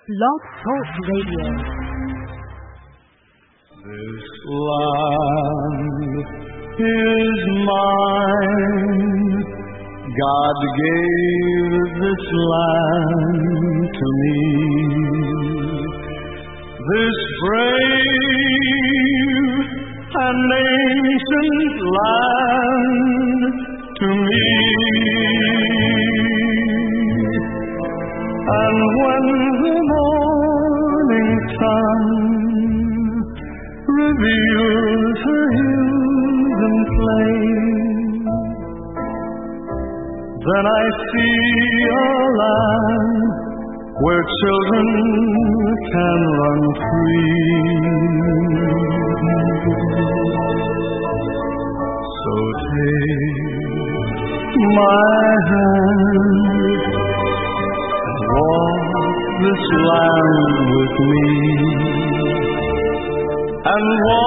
Blog Talk Radio. This land is mine. God gave this land to me. This brave and ancient land to me. And when the morning sun reveals her hills and plains, then I see a land where children can run free. So take my hand, walk this land with me, and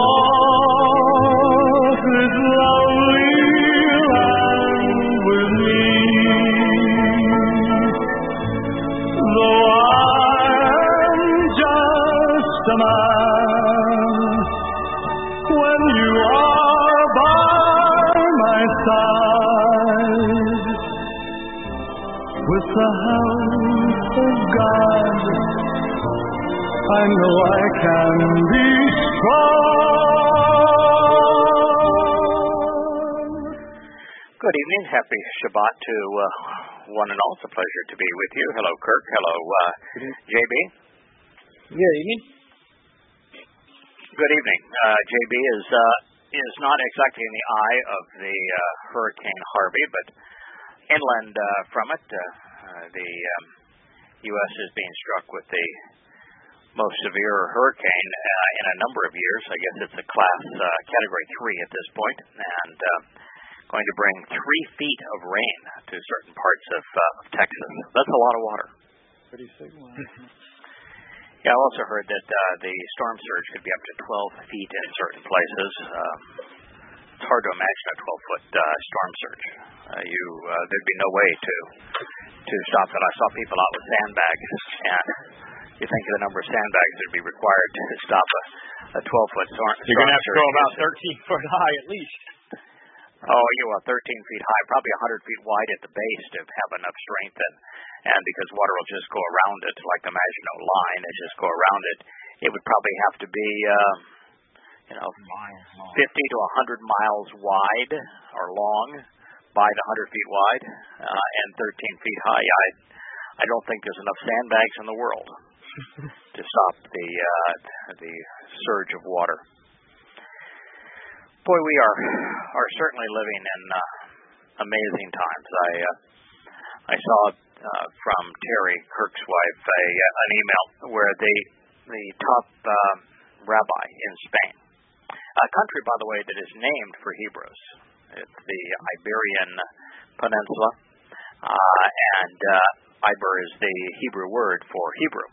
walk this lovely land with me. Though I'm just a man, when you are by my side, with the help of God, I know I can be strong. Good evening. Happy Shabbat to one and all. It's a pleasure to be with you. Hello, Kirk. Hello, JB. Good evening. Good evening. JB is not exactly in the eye of the Hurricane Harvey, but inland from it, the U.S. is being struck with the most severe hurricane in a number of years. I guess it's a class category 3 at this point, and going to bring 3 feet of rain to certain parts of Texas. That's a lot of water. Pretty sick one. Yeah, I also heard that the storm surge could be up to 12 feet in certain places. It's hard to imagine a 12-foot storm surge. There'd be no way to stop it. I saw people out with sandbags, and you think of the number of sandbags that would be required to stop a 12-foot storm surge. You're going to have to go about 13 foot high at least. Oh, yeah, well, 13 feet high, probably 100 feet wide at the base to have enough strength, and because water will just go around it, like the Maginot Line, it just go around it, it would probably have to be 50 to 100 miles wide or long by the 100 feet wide and 13 feet high. I don't think there's enough sandbags in the world to stop the surge of water. Boy, we are certainly living in amazing times. I saw from Terry, Kirk's wife, an email where the top rabbi in Spain, a country, by the way, that is named for Hebrews. It's the Iberian Peninsula, and Iber is the Hebrew word for Hebrew.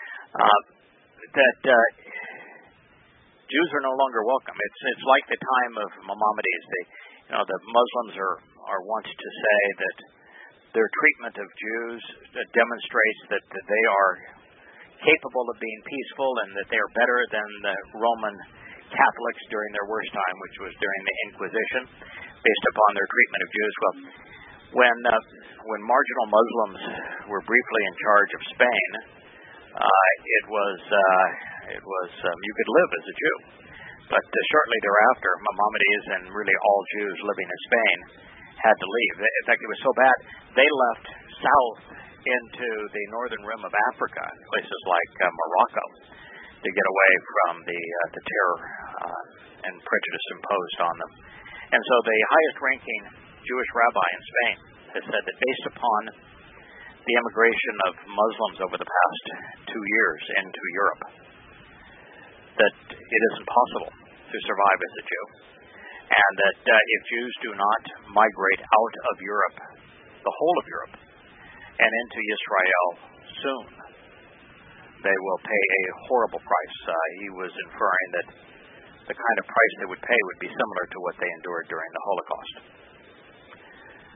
That Jews are no longer welcome. It's like the time of Maimonides. The Muslims are wont to say that their treatment of Jews demonstrates that they are capable of being peaceful and that they are better than the Roman Catholics during their worst time, which was during the Inquisition, based upon their treatment of Jews. Well, when marginal Muslims were briefly in charge of Spain, it was you could live as a Jew. But shortly thereafter, Maimonides and really all Jews living in Spain had to leave. In fact, it was so bad, they left south into the northern rim of Africa, places like Morocco, to get away from the terror and prejudice imposed on them. And so the highest-ranking Jewish rabbi in Spain has said that based upon the immigration of Muslims over the past 2 years into Europe, that it isn't possible to survive as a Jew, and that if Jews do not migrate out of Europe, the whole of Europe, and into Israel soon, they will pay a horrible price. He was inferring that the kind of price they would pay would be similar to what they endured during the Holocaust.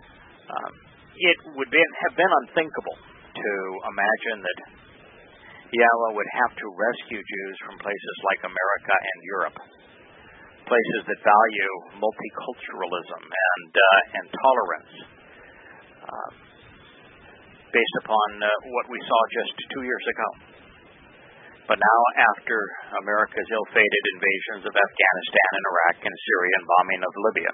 It would have been unthinkable to imagine that Yahweh would have to rescue Jews from places like America and Europe, places that value multiculturalism and tolerance, based upon what we saw just 2 years ago. But now, after America's ill-fated invasions of Afghanistan and Iraq and Syria and bombing of Libya,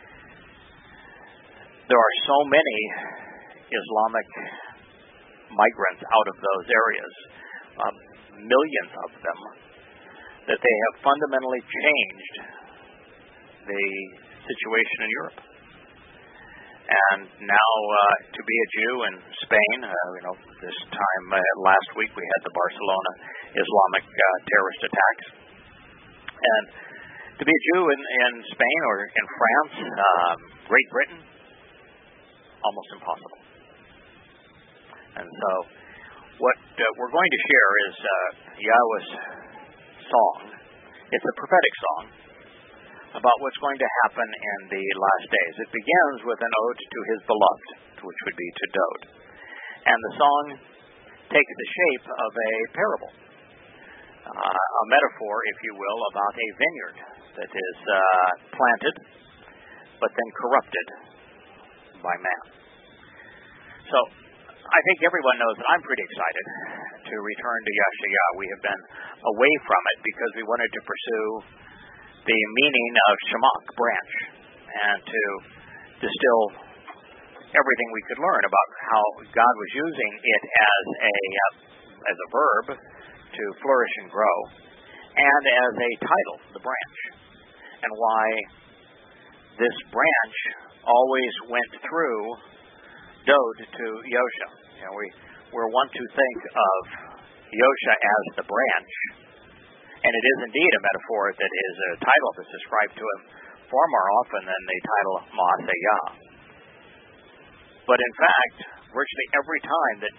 there are so many Islamic migrants out of those areas, millions of them, that they have fundamentally changed the situation in Europe. And now, to be a Jew in Spain, this time last week we had the Barcelona Islamic terrorist attacks, and to be a Jew in Spain or in France, Great Britain, almost impossible. And so, what we're going to share is Yahweh's song. It's a prophetic song about what's going to happen in the last days. It begins with an ode to his beloved, which would be to Dode. And the song takes the shape of a parable, a metaphor, if you will, about a vineyard that is planted, but then corrupted by man. So, I think everyone knows that I'm pretty excited to return to Yashayah. We have been away from it because we wanted to pursue the meaning of Shemach, branch, and to distill everything we could learn about how God was using it as a verb to flourish and grow, and as a title, the branch, and why this branch always went through Dode to Yosha. We're wont to think of Yosha as the branch, and it is indeed a metaphor that is a title that's ascribed to him far more often than the title Maaseiah. But in fact, virtually every time that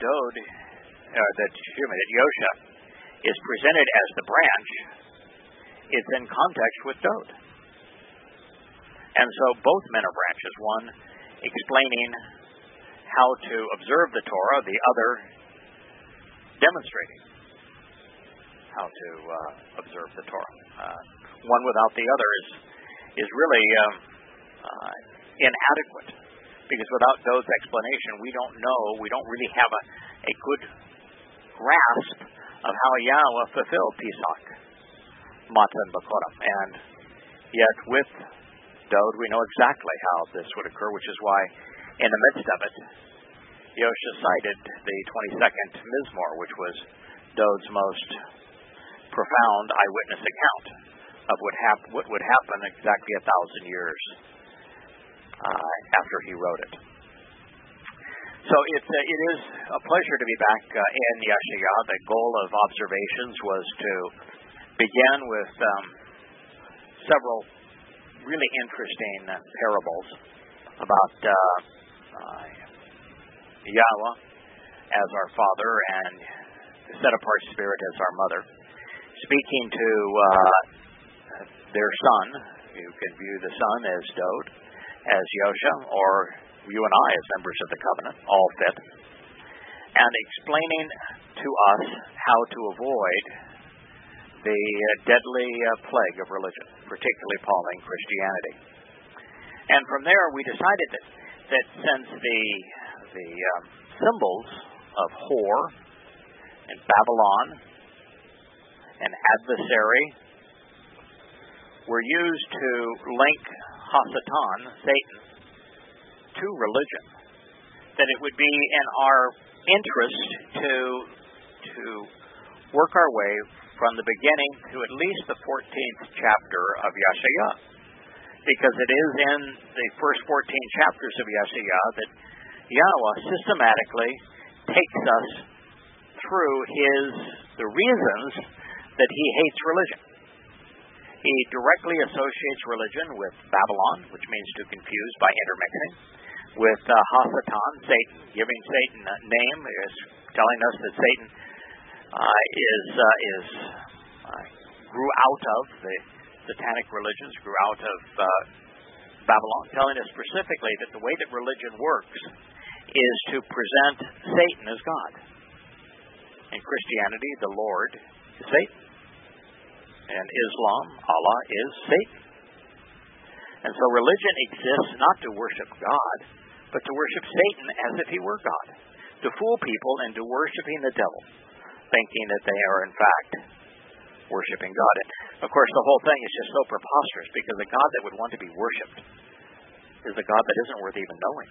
Yosha is presented as the branch, it's in context with Dode. And so both men are branches, one explaining how to observe the Torah, the other demonstrating how to observe the Torah. One without the other is really inadequate, because without Dode's explanation, we don't really have a good grasp of how Yahweh fulfilled Pesach, Matzah, and Bakorim. And yet with Dode, we know exactly how this would occur, which is why in the midst of it, Yosha cited the 22nd Mizmor, which was Dode's most profound eyewitness account of what would happen exactly 1,000 years after he wrote it. So it is a pleasure to be back in Yashayah. The goal of observations was to begin with several really interesting parables about Yahweh as our Father and the set-apart Spirit as our Mother, speaking to their Son. You can view the Son as Dode, as Yosha, or you and I as members of the covenant, all fit, and explaining to us how to avoid the deadly plague of religion, particularly Pauline Christianity. And from there, we decided that since the symbols of whore and Babylon and adversary were used to link Hasatan, Satan, to religion, that it would be in our interest to work our way from the beginning to at least the 14th chapter of Yashayah, because it is in the first 14 chapters of Yashayah that Yahweh systematically takes us through the reasons that he hates religion. He directly associates religion with Babylon, which means to confuse by intermixing, with Hasatan, Satan, giving Satan a name, is telling us that Satan grew out of the satanic religions, grew out of Babylon, telling us specifically that the way that religion works is to present Satan as God. In Christianity, the Lord is Satan. In Islam, Allah is Satan. And so religion exists not to worship God, but to worship Satan as if he were God, to fool people into worshiping the devil, thinking that they are in fact worshiping God. And of course, the whole thing is just so preposterous, because the God that would want to be worshipped is a God that isn't worth even knowing.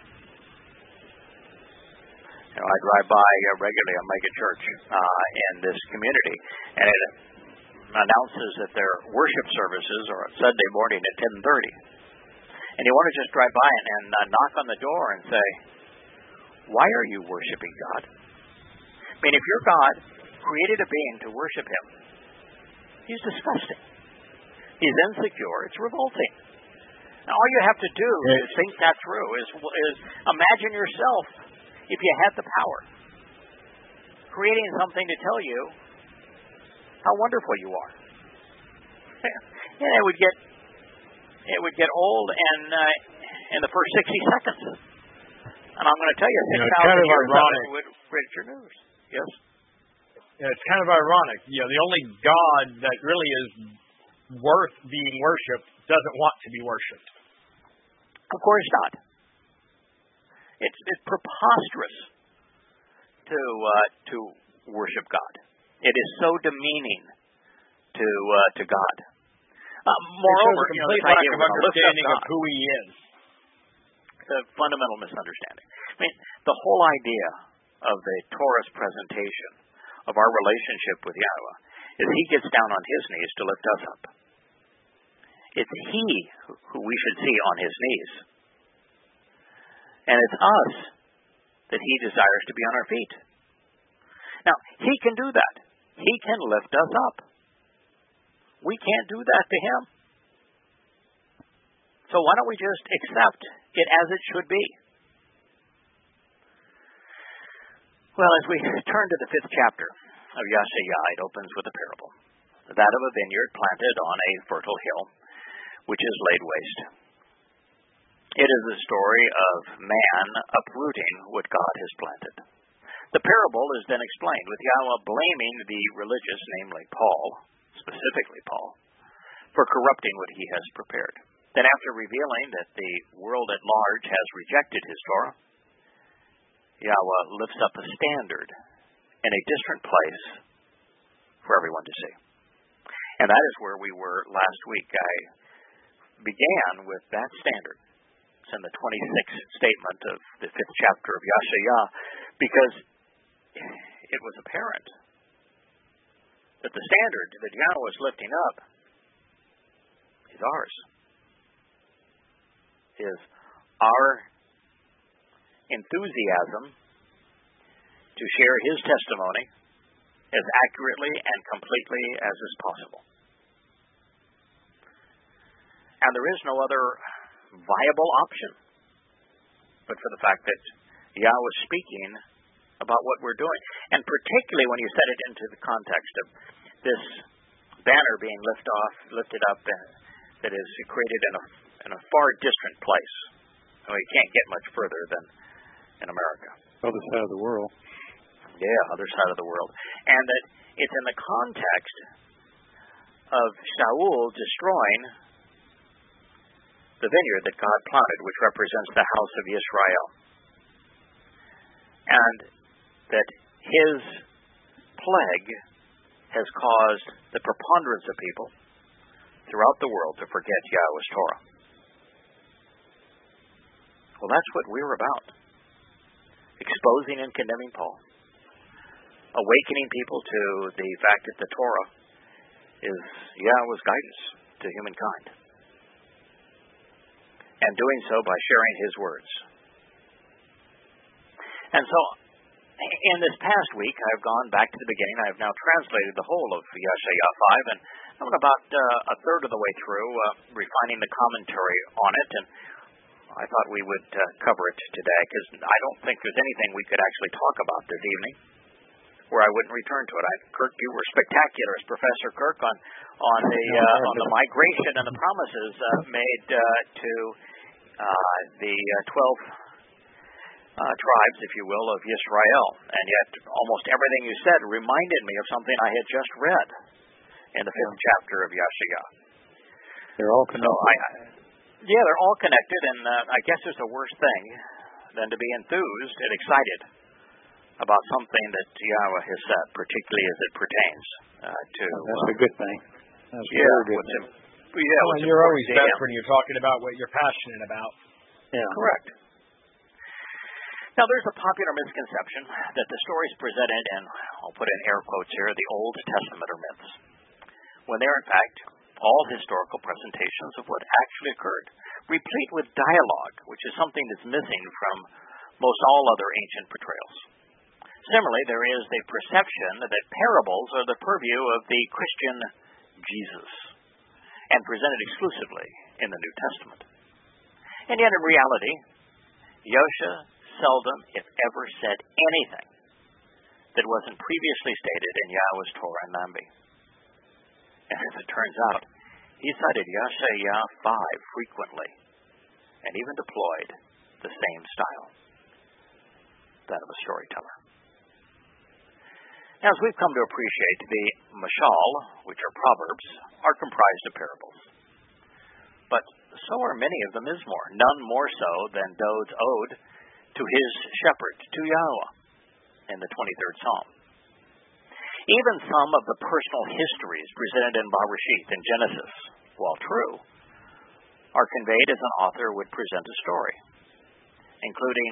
You know, I drive by regularly a mega church in this community, and it announces that their worship services are Sunday morning at 10:30. And you want to just drive by and knock on the door and say, why are you worshiping God? I mean, if your God created a being to worship him, he's disgusting. He's insecure. It's revolting. Now, all you have to do to think that through is imagine yourself, if you had the power, creating something to tell you how wonderful you are. And it would get old and in the first 60 seconds. And I'm going to tell you, 6,000 years ago, it would reach your news. Yes? Yeah, it's kind of ironic. You know, the only God that really is worth being worshipped doesn't want to be worshipped. Of course not. It's preposterous to worship God. It is so demeaning to God. Moreover, a complete lack of understanding of who he is. It's a fundamental misunderstanding. I mean, the whole idea of the Torah's presentation of our relationship with Yahweh is he gets down on his knees to lift us up. It's he who we should see on his knees. And it's us that he desires to be on our feet. Now, he can do that. He can lift us up. We can't do that to him. So why don't we just accept it as it should be? Well, as we turn to the 5th chapter of Yashayah, it opens with a parable, that of a vineyard planted on a fertile hill, which is laid waste. It is the story of man uprooting what God has planted. The parable is then explained with Yahweh blaming the religious, namely Paul, specifically Paul, for corrupting what he has prepared. Then after revealing that the world at large has rejected his Torah, Yahweh lifts up a standard in a distant place for everyone to see. And that is where we were last week. I began with that standard. It's in the 26th statement of the 5th chapter of Yashayah, because it was apparent that the standard that Yahweh is lifting up is ours. Is our enthusiasm to share his testimony as accurately and completely as is possible. And there is no other viable option but for the fact that Yahweh is speaking about what we're doing. And particularly when you set it into the context of this banner being lifted up that is created in a far distant place. I mean, you can't get much further than in America. Other side of the world. Yeah, other side of the world. And that it's in the context of Shaul destroying the vineyard that God planted, which represents the house of Israel. And that his plague has caused the preponderance of people throughout the world to forget Yahweh's Torah. Well, that's what we're about. Exposing and condemning Paul. Awakening people to the fact that the Torah is Yahweh's guidance to humankind. And doing so by sharing his words. And so, in this past week, I've gone back to the beginning. I have now translated the whole of Yashayah 5, and I'm about a third of the way through, refining the commentary on it. And I thought we would cover it today, because I don't think there's anything we could actually talk about this evening where I wouldn't return to it. Kirk, you were spectacular as Professor Kirk on the migration and the promises made to the 12 tribes, if you will, of Yisrael. And yet almost everything you said reminded me of something I had just read in the 5th chapter of Yasha'yah. They're all connected. Yeah, they're all connected, and I guess there's a worse thing than to be enthused and excited about something that Yahweh has said, particularly as it pertains to... That's a good thing. That's very good. And you're always best when you're talking about what you're passionate about. Yeah. Correct. Now, there's a popular misconception that the stories presented in, I'll put in air quotes here, the Old Testament are myths, when they're in fact all historical presentations of what actually occurred, replete with dialogue, which is something that's missing from most all other ancient portrayals. Similarly, there is the perception that parables are the purview of the Christian Jesus and presented exclusively in the New Testament. And yet, in reality, Yosha seldom, if ever, said anything that wasn't previously stated in Yahweh's Torah and Nambi. And as it turns out, he cited Yasha'yah 5 frequently and even deployed the same style, that of a storyteller. Now, as we've come to appreciate, the mashal, which are proverbs, are comprised of parables. But so are many of the mizmor, none more so than David's ode to his shepherd, to Yahweh, in the 23rd Psalm. Even some of the personal histories presented in Bereshith and Genesis, while true, are conveyed as an author would present a story, including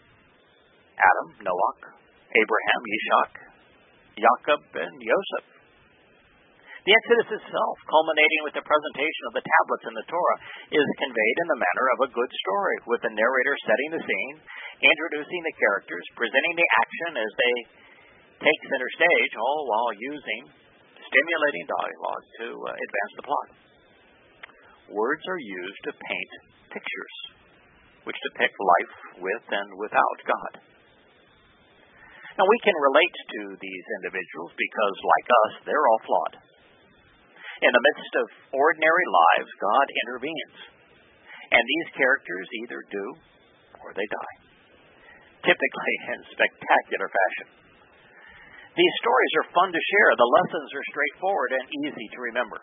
Adam, Noah, Abraham, Yishak, Jacob, and Joseph. The Exodus itself, culminating with the presentation of the tablets in the Torah, is conveyed in the manner of a good story, with the narrator setting the scene, introducing the characters, presenting the action as they take center stage, all while using stimulating dialogue to advance the plot. Words are used to paint pictures, which depict life with and without God. Now, we can relate to these individuals because, like us, they're all flawed. In the midst of ordinary lives, God intervenes, and these characters either do or they die, typically in spectacular fashion. These stories are fun to share. The lessons are straightforward and easy to remember.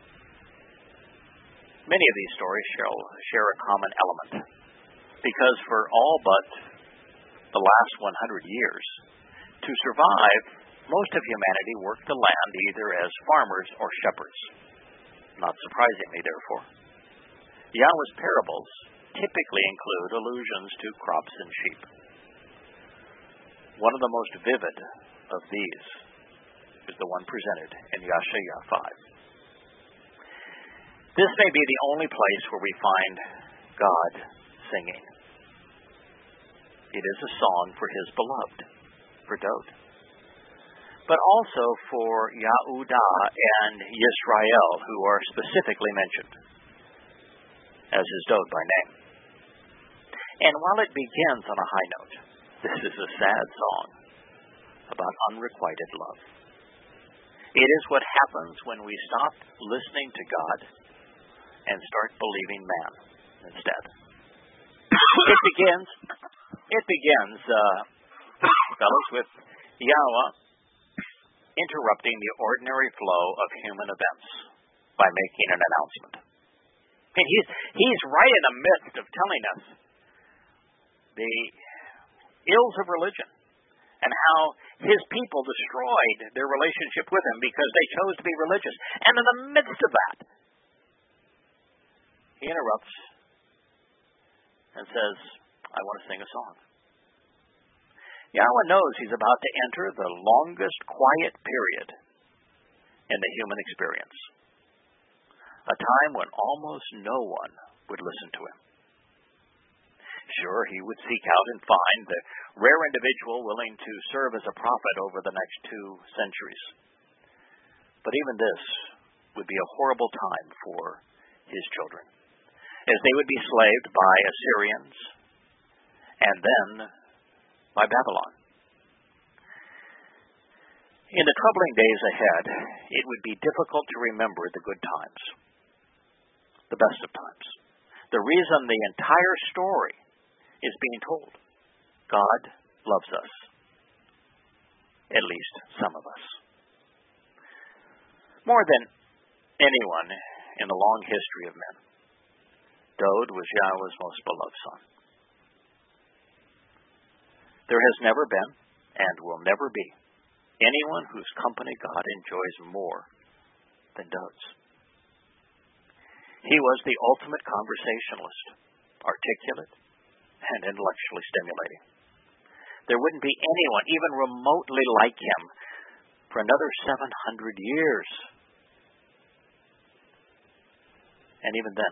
Many of these stories share a common element, because for all but the last 100 years, to survive, most of humanity worked the land either as farmers or shepherds. Not surprisingly, therefore, Yahweh's parables typically include allusions to crops and sheep. One of the most vivid of these is the one presented in Yasha'yah 5. This may be the only place where we find God singing. It is a song for his beloved, for Dod, but also for Yehudah and Yisrael, who are specifically mentioned as his Dod by name. And while it begins on a high note, this is a sad song about unrequited love. It is what happens when we stop listening to God and start believing man instead. It begins, fellows, with Yahweh interrupting the ordinary flow of human events by making an announcement. And he's right in the midst of telling us the ills of religion and how his people destroyed their relationship with him because they chose to be religious. And in the midst of that, he interrupts and says, I want to sing a song. Yahweh knows he's about to enter the longest quiet period in the human experience, a time when almost no one would listen to him. Sure, he would seek out and find the rare individual willing to serve as a prophet over the next 2 centuries. But even this would be a horrible time for his children, as they would be slaved by Assyrians and then by Babylon. In the troubling days ahead, it would be difficult to remember the good times, the best of times, the reason the entire story is being told. God loves us. At least some of us. More than anyone in the long history of men, Dowd was Yahweh's most beloved son. There has never been, and will never be, anyone whose company God enjoys more than Dowd's. He was the ultimate conversationalist, articulate and intellectually stimulating. There wouldn't be anyone even remotely like him for another 700 years. And even then,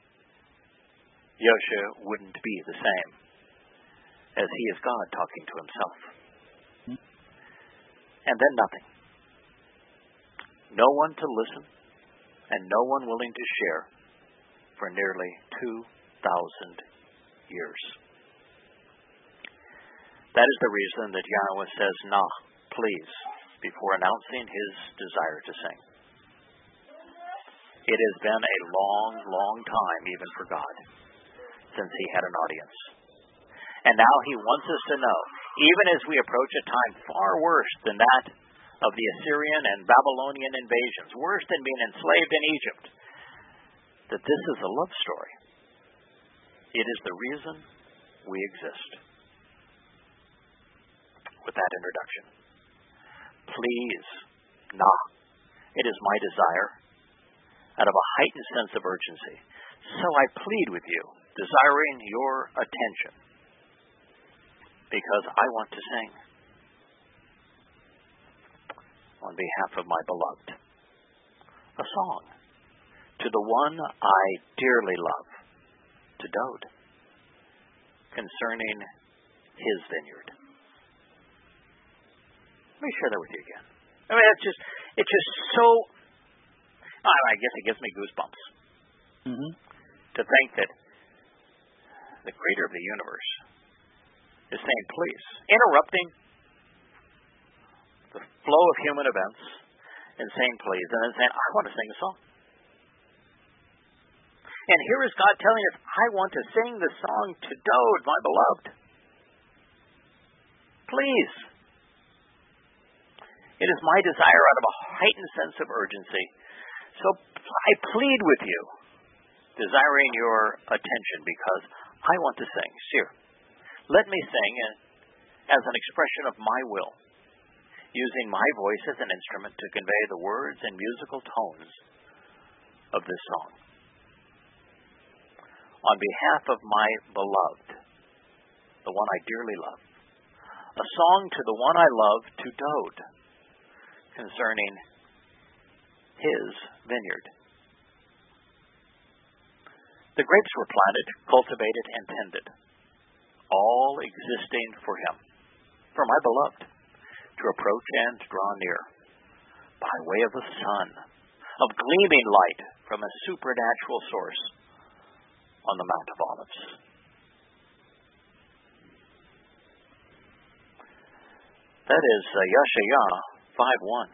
Yosha wouldn't be the same, as he is God talking to himself. And then nothing. No one to listen, and no one willing to share for nearly 2,000 years. That is the reason that Yahweh says, Nah, please, before announcing his desire to sing. It has been a long, long time, even for God, since he had an audience. And now he wants us to know, even as we approach a time far worse than that of the Assyrian and Babylonian invasions, worse than being enslaved in Egypt, that this is a love story. It is the reason we exist. With that introduction, please, nah, it is my desire, out of a heightened sense of urgency, so I plead with you, desiring your attention, because I want to sing on behalf of my beloved a song to the one I dearly love, to Dowd, concerning his vineyard. Let me share that with you again. I mean, it's just so, I guess it gives me goosebumps to think that the creator of the universe is saying, please, interrupting the flow of human events and saying, please, and then saying, I want to sing a song. And here is God telling us, I want to sing the song to Dowd, my beloved. Please. It is my desire out of a heightened sense of urgency. So I plead with you, desiring your attention, because I want to sing. Here, let me sing as an expression of my will, using my voice as an instrument to convey the words and musical tones of this song. On behalf of my beloved, the one I dearly love, a song to the one I love, to Dowd, concerning his vineyard. The grapes were planted, cultivated, and tended, all existing for him, for my beloved, to approach and draw near, by way of the sun, of gleaming light from a supernatural source on the Mount of Olives. That is Yeshayah 5:1.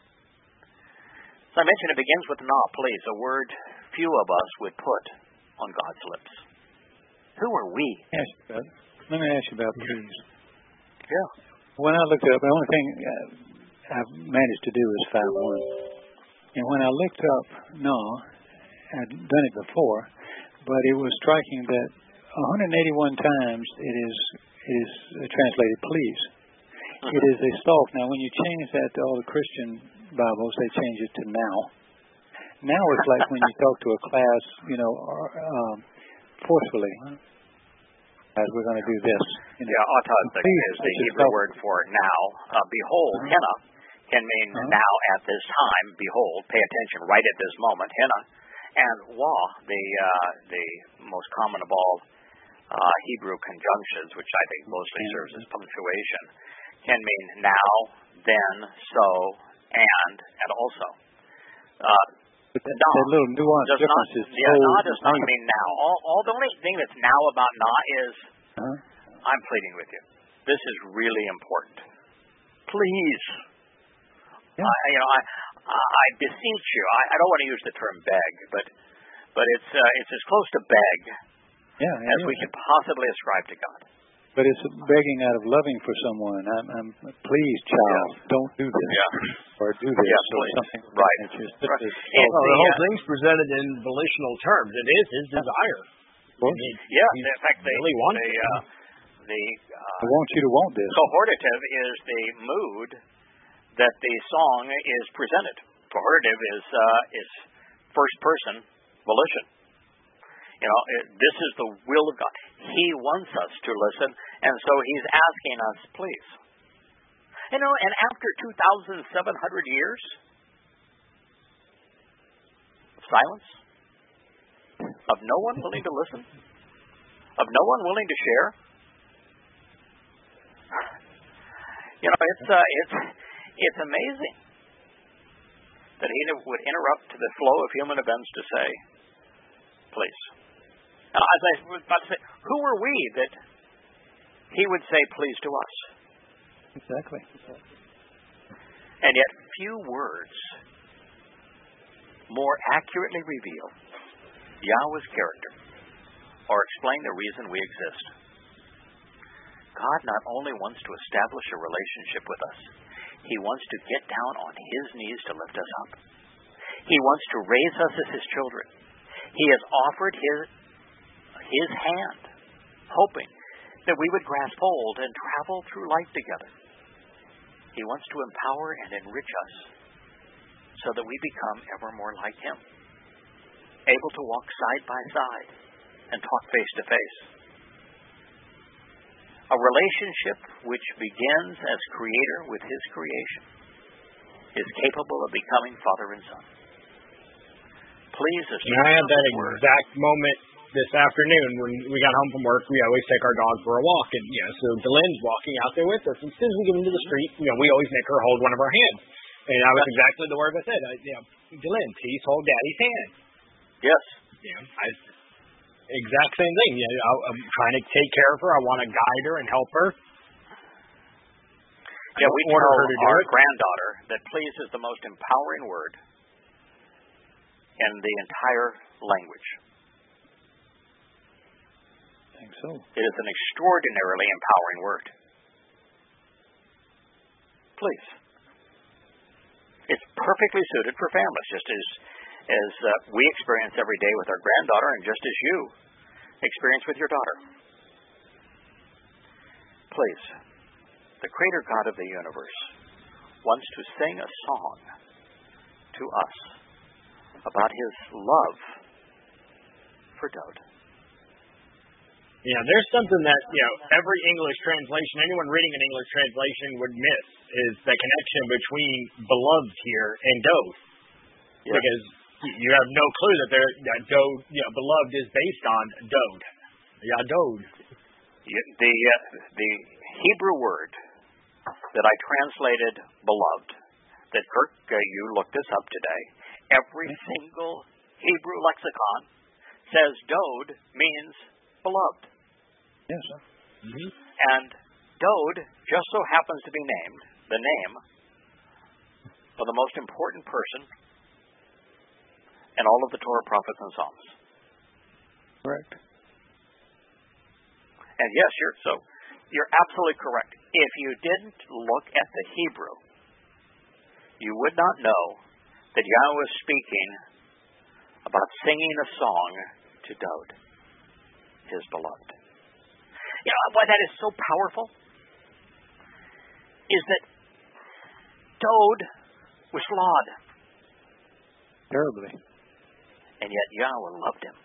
As I mentioned, it begins with "nah," please, a word few of us would put on God's lips. Who are we? Yes, let me ask you about please. Yeah. When I looked up, the only thing I've managed to do is 5:1. And when I looked up "nah," I'd done it before, but it was striking that 181 times it is translated please. It is a stalk. Now, when you change that to all the Christian Bibles, they change it to now. Now it's like when you talk to a class, forcefully. As we're going to do this. Yeah, atah is the Hebrew word for now. Behold, henna can mean now at this time. Behold, pay attention right at this moment. Henna. And wah, the most common of all Hebrew conjunctions, which I think mostly serves as punctuation, can mean now, then, so, and also. But that little nuance difference is nah does not mean now. All the only thing that's now about nah is I'm pleading with you. This is really important. Please. Yeah. I beseech you. I don't want to use the term beg, but it's as close to beg as we can possibly ascribe to God. But it's begging out of loving for someone. Please, child, don't do this. Yeah. Or do this. Yeah, or please. something. Right. The whole thing's presented in volitional terms. It is his desire. In fact, really wants I want you to want this. Cohortative is the mood that the song is presented. Cohortative is first person volition. This is the will of God. He wants us to listen, and so he's asking us, please. And after 2,700 years of silence, of no one willing to listen, of no one willing to share, it's amazing that he would interrupt the flow of human events to say, please. Now, as I was about to say, who are we that he would say please to us? Exactly. And yet few words more accurately reveal Yahweh's character or explain the reason we exist. God not only wants to establish a relationship with us, he wants to get down on his knees to lift us up. He wants to raise us as his children. He has offered his hand, hoping that we would grasp hold and travel through life together. He wants to empower and enrich us so that we become ever more like him, able to walk side by side and talk face to face. A relationship which begins as creator with his creation is capable of becoming father and son. Please, I had that exact moment this afternoon when we got home from work. We always take our dog for a walk, and so Delenn's walking out there with us. And as soon as we get into the street, we always make her hold one of our hands. And I was exactly the word I said. Delenn, please hold Daddy's hand. Yes. Exact same thing. I'm trying to take care of her. I want to guide her and help her. We tell our granddaughter that please is the most empowering word in the entire language. I think so. It is an extraordinarily empowering word. Please. It's perfectly suited for families, just as we experience every day with our granddaughter, and just as you experience with your daughter. Please, the Creator God of the universe wants to sing a song to us about his love for Dode. There's something that every English translation, anyone reading an English translation would miss, is the connection between beloved here and Dode. Yes. Because you have no clue that Dode, beloved is based on Dode. Dode. The Hebrew word that I translated beloved, that Kirk, you looked this up today, every single Hebrew lexicon says Dode means beloved. Yes. Mm-hmm. And Dode just so happens to be named the name of the most important person in all of the Torah, prophets, and Psalms. Correct. And yes, you're absolutely correct. If you didn't look at the Hebrew, you would not know that Yahweh was speaking about singing a song to Dode, his beloved. Why that is so powerful is that Dode was flawed. Terribly. And yet Yahweh loved him.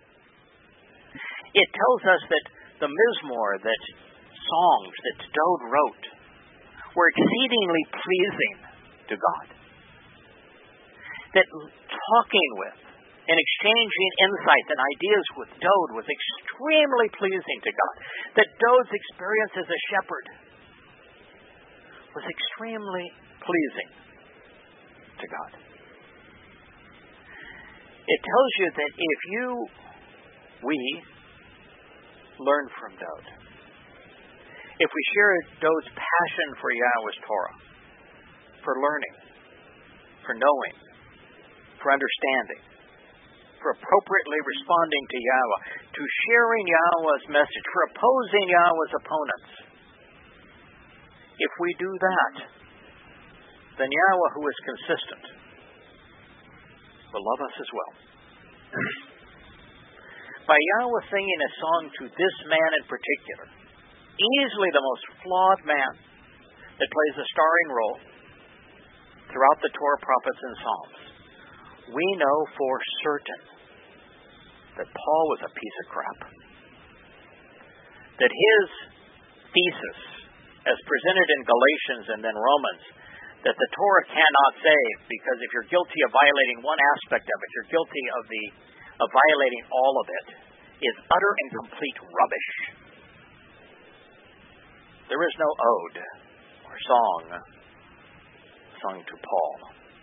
It tells us that the Mizmor, that songs that Dode wrote, were exceedingly pleasing to God. That talking with and exchanging insights and ideas with Dode was extremely pleasing to God. That Dode's experience as a shepherd was extremely pleasing to God. It tells you that if we learn from Dode, if we share Dode's passion for Yahweh's Torah, for learning, for knowing, for understanding, for appropriately responding to Yahweh, to sharing Yahweh's message, for opposing Yahweh's opponents. If we do that, then Yahweh, who is consistent, will love us as well. By Yahweh singing a song to this man in particular, easily the most flawed man that plays a starring role throughout the Torah, prophets, and Psalms, we know for certain that Paul was a piece of crap. That his thesis, as presented in Galatians and then Romans, that the Torah cannot save because if you're guilty of violating one aspect of it, you're guilty of violating all of it, is utter and complete rubbish. There is no ode or song sung to Paul.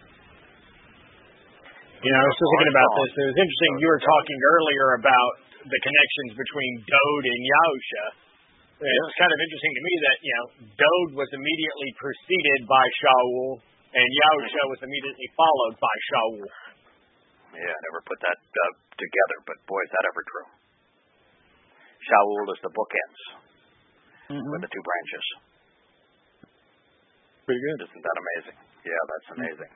You know, I was thinking about this. It was interesting. You were talking earlier about the connections between Dode and Yahusha. It's kind of interesting to me that, Dode was immediately preceded by Shaul, and Yahusha was immediately followed by Shaul. Yeah, I never put that together, but boy, is that ever true. Shaul is the bookends with the two branches. Pretty good. Isn't that amazing? Yeah, that's amazing.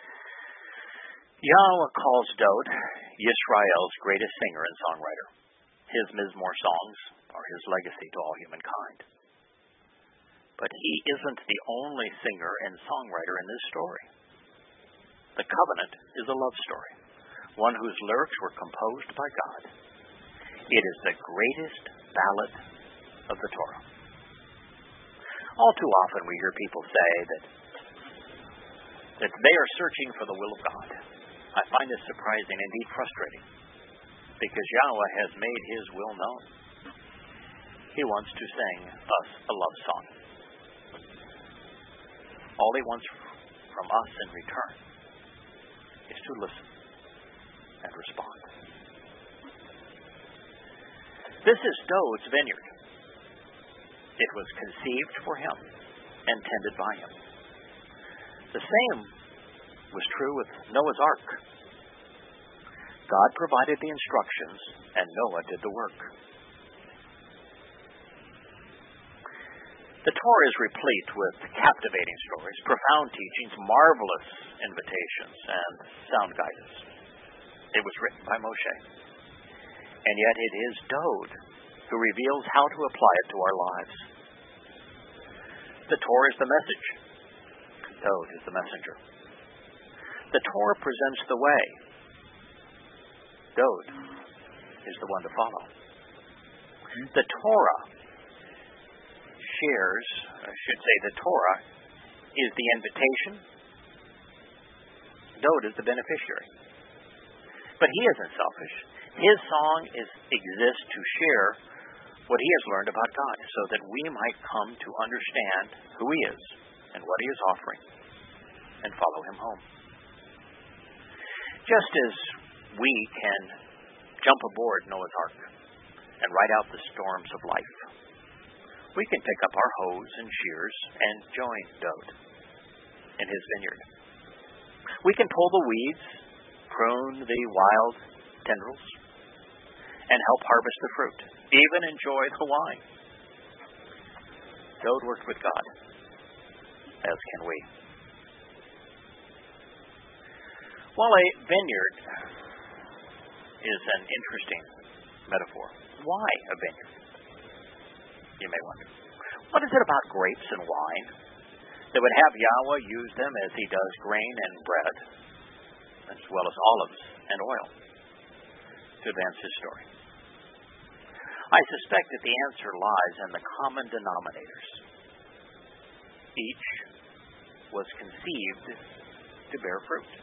Yahweh calls Dode Yisrael's greatest singer and songwriter. His Mizmor songs are his legacy to all humankind. But he isn't the only singer and songwriter in this story. The covenant is a love story, one whose lyrics were composed by God. It is the greatest ballad of the Torah. All too often we hear people say that they are searching for the will of God. I find this surprising, indeed frustrating, because Yahweh has made his will known. He wants to sing us a love song. All he wants from us in return is to listen and respond. This is Dode's vineyard. It was conceived for him and tended by him. The same was true with Noah's Ark. God provided the instructions, and Noah did the work. The Torah is replete with captivating stories, profound teachings, marvelous invitations, and sound guidance. It was written by Moshe. And yet it is Dode who reveals how to apply it to our lives. The Torah is the message. Dode is the messenger. The Torah presents the way. Dode is the one to follow. The Torah shares, the Torah is the invitation. Dode is the beneficiary. But he isn't selfish. His song exists to share what he has learned about God so that we might come to understand who he is and what he is offering and follow him home. Just as we can jump aboard Noah's Ark and ride out the storms of life, we can pick up our hoes and shears and join Dode in his vineyard. We can pull the weeds, prune the wild tendrils, and help harvest the fruit, even enjoy the wine. Dode worked with God, as can we. While a vineyard is an interesting metaphor, why a vineyard? You may wonder. What is it about grapes and wine that would have Yahweh use them as he does grain and bread, as well as olives and oil, to advance his story? I suspect that the answer lies in the common denominators. Each was conceived to bear fruit.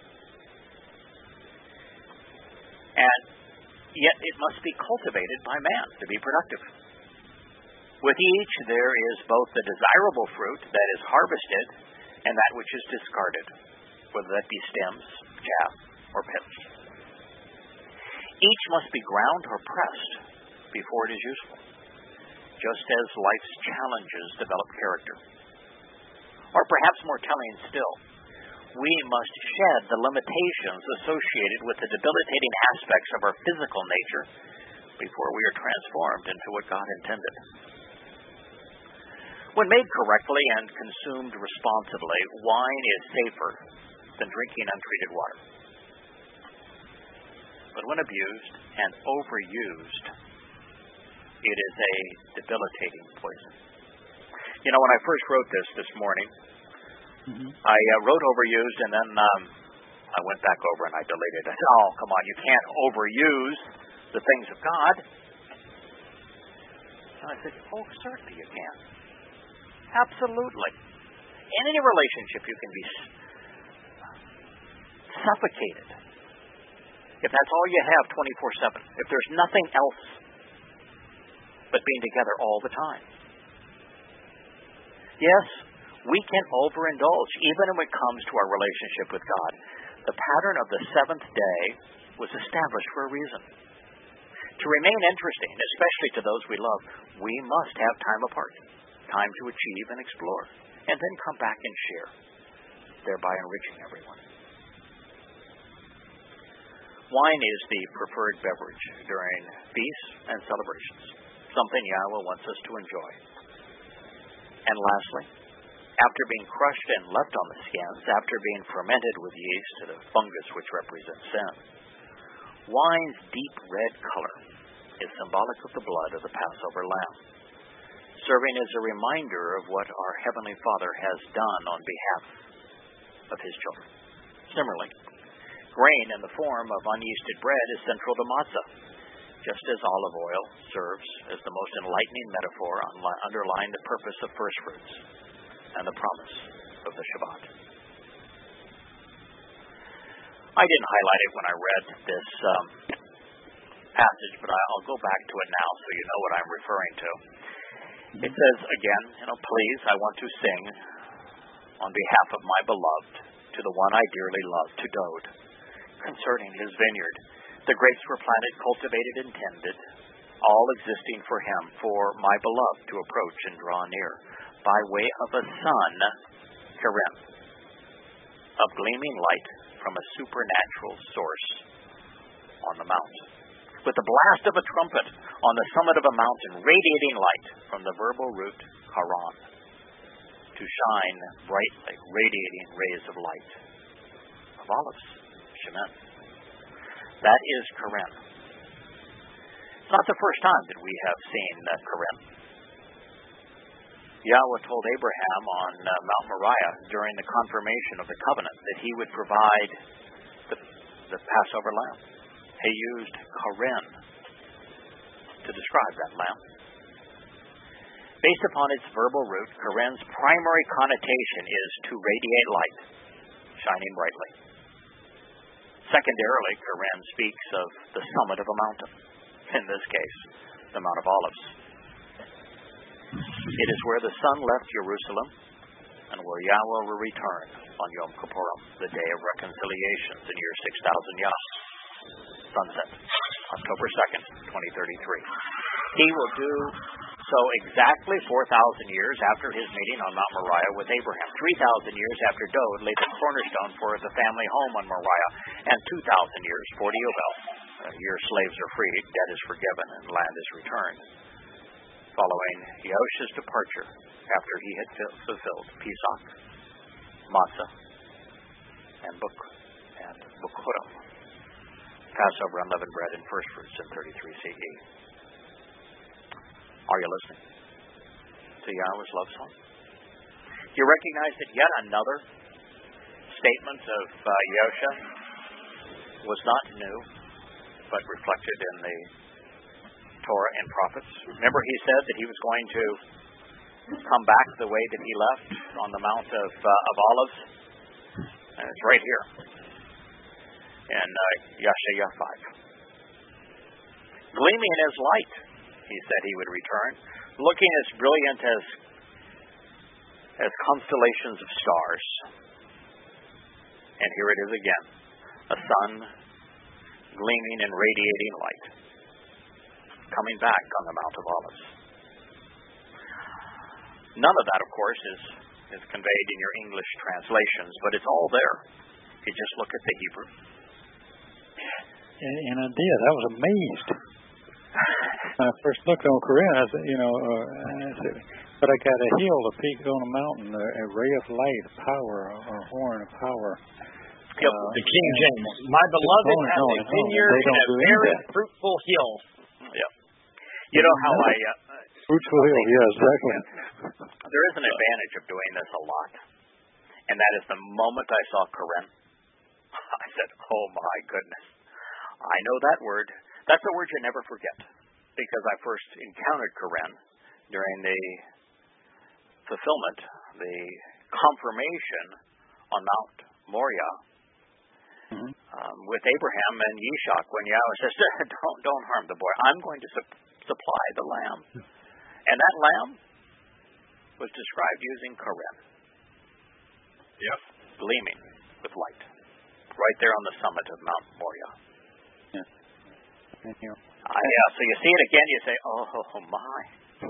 And yet it must be cultivated by man to be productive. With each there is both the desirable fruit that is harvested and that which is discarded, whether that be stems, chaff, or pips. Each must be ground or pressed before it is useful, just as life's challenges develop character. Or perhaps more telling still, we must shed the limitations associated with the debilitating aspects of our physical nature before we are transformed into what God intended. When made correctly and consumed responsibly, wine is safer than drinking untreated water. But when abused and overused, it is a debilitating poison. You know, when I first wrote this morning, I wrote overused, and then I went back over and I deleted it. Oh, come on, you can't overuse the things of God. And I said, oh, certainly you can. Absolutely. In any relationship, you can be suffocated if that's all you have 24/7. If there's nothing else but being together all the time. Yes, we can overindulge even when it comes to our relationship with God. The pattern of the seventh day was established for a reason. To remain interesting, especially to those we love, we must have time apart, time to achieve and explore, and then come back and share, thereby enriching everyone. Wine is the preferred beverage during feasts and celebrations, something Yahweh wants us to enjoy. And lastly, after being crushed and left on the skins, after being fermented with yeast, the fungus which represents sin, wine's deep red color is symbolic of the blood of the Passover lamb, serving as a reminder of what our Heavenly Father has done on behalf of His children. Similarly, grain in the form of unyeasted bread is central to matzah, just as olive oil serves as the most enlightening metaphor underlying the purpose of first fruits and the promise of the Shabbat. I didn't highlight it when I read this passage, but I'll go back to it now so you know what I'm referring to. It says again, please, I want to sing on behalf of my beloved to the one I dearly love, to Dode, concerning his vineyard. The grapes were planted, cultivated, and tended, all existing for him, for my beloved to approach and draw near, by way of a sun, Kerem, of gleaming light from a supernatural source on the mount, with the blast of a trumpet on the summit of a mountain, radiating light from the verbal root, Haran, to shine brightly, radiating rays of light, of olives, Shemen. That is Kerem. It's not the first time that we have seen Kerem. Yahweh told Abraham on Mount Moriah during the confirmation of the covenant that he would provide the Passover lamb. He used Kerem to describe that lamb. Based upon its verbal root, Kerem's primary connotation is to radiate light, shining brightly. Secondarily, Kerem speaks of the summit of a mountain, in this case, the Mount of Olives. It is where the sun left Jerusalem and where Yahweh will return on Yom Kippurim, the day of reconciliation, the year 6000 Yah, sunset, October 2nd, 2033. He will do so exactly 4,000 years after his meeting on Mount Moriah with Abraham, 3,000 years after Dode laid the cornerstone for the family home on Moriah, and 2,000 years, 40 Yovel, a year slaves are freed, debt is forgiven, and land is returned, following Yahushua's departure after he had fulfilled Pesach, Matzah, and Bukhurim, Passover, unleavened bread, and first fruits in 33 CE. Are you listening to Yahweh's love song? Do you recognize that yet another statement of Yahushua was not new, but reflected in the Torah and prophets? Remember, he said that he was going to come back the way that he left on the Mount of Olives, and it's right here in Yeshaya 5. Gleaming as light, he said he would return, looking as brilliant as constellations of stars. And here it is again, a sun gleaming and radiating light, coming back on the Mount of Olives. None of that, of course, is conveyed in your English translations, but it's all there. You just look at the Hebrew. And I was amazed. when I first looked on Korean, I said, I said, but I got a hill, a peak on a mountain, a ray of light, power, a horn of power. Yep, the King James. My beloved has a vineyard and a very fruitful hill. Yep. You know how fruitful hill, yes, exactly. There is an advantage of doing this a lot, and that is the moment I saw Karen, I said, oh my goodness, I know that word. That's a word you never forget, because I first encountered Karen during the fulfillment, the confirmation on Mount Moriah with Abraham and Yishak, when Yahweh says, don't harm the boy. I'm going to supply the lamb. And that lamb was described using Karen. Yep. Gleaming with light. Right there on the summit of Mount Moriah. Yeah. Thank you. So you see it again, you say, oh my.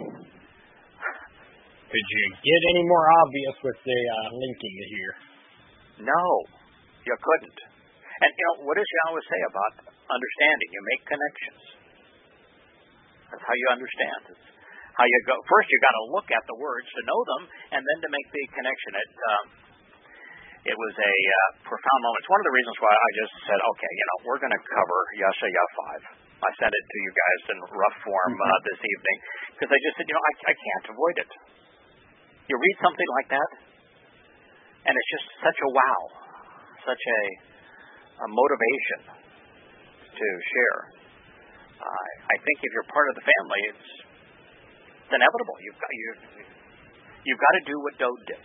Could you get any more obvious with the linking here? No, you couldn't. And what does Yahweh say about understanding? You make connections. That's how you understand. It's how you go. First, you got to look at the words to know them, and then to make the connection. It was a profound moment. It's one of the reasons why I just said, okay, we're going to cover Yeshayah 5. I sent it to you guys in rough form this evening, because I just said, I can't avoid it. You read something like that, and it's just such a wow, such a motivation to share. I think if you're part of the family, it's inevitable. You've got to do what Dode did.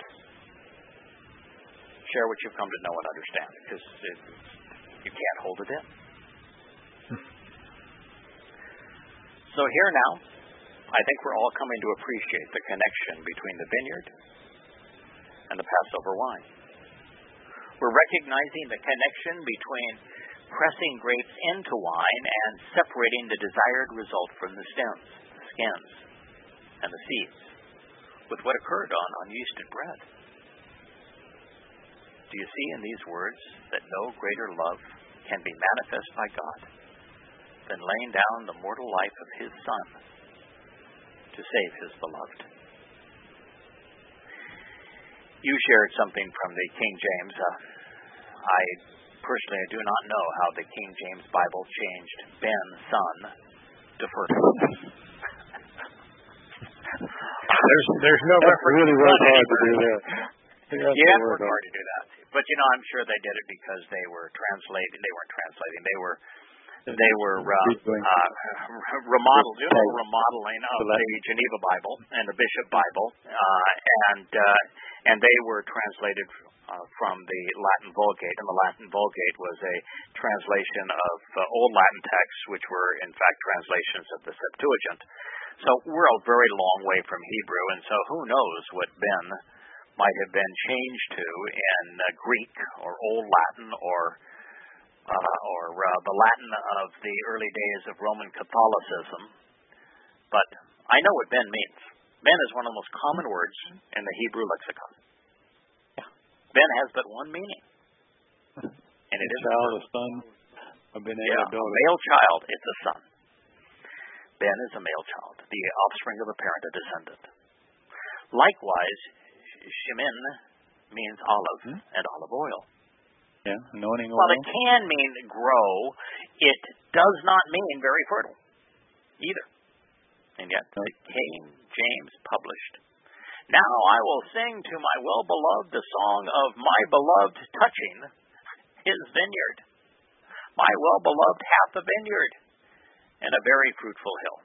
Share what you've come to know and understand, because you can't hold it in. So here now, I think we're all coming to appreciate the connection between the vineyard and the Passover wine. We're recognizing the connection between pressing grapes into wine and separating the desired result from the stems, the skins, and the seeds, with what occurred on yeast and bread. Do you see in these words that no greater love can be manifest by God than laying down the mortal life of His Son to save His beloved? You shared something from the King James. I personally do not know how the King James Bible changed Ben, son, to fertile. There's no reference. Really worked hard to do that. Yeah, worked hard to do that. But I'm sure they did it because they were translating. They weren't translating. They were remodeling of the Geneva Bible and the Bishop Bible, and they were translated from the Latin Vulgate, and the Latin Vulgate was a translation of Old Latin texts, which were in fact translations of the Septuagint. So we're a very long way from Hebrew, and so who knows what Ben might have been changed to in Greek or Old Latin or the Latin of the early days of Roman Catholicism. But I know what Ben means. Ben is one of the most common words in the Hebrew lexicon. Ben has but one meaning, and it is a son. A male child. It's a son. Ben is a male child, the offspring of a parent, a descendant. Likewise, shemin means olive and olive oil. Yeah, anointing oil. While it can mean grow, it does not mean very fertile either. And yet, the King James published, "Now I will sing to my well-beloved the song of my beloved touching his vineyard. My well-beloved hath a vineyard and a very fruitful hill."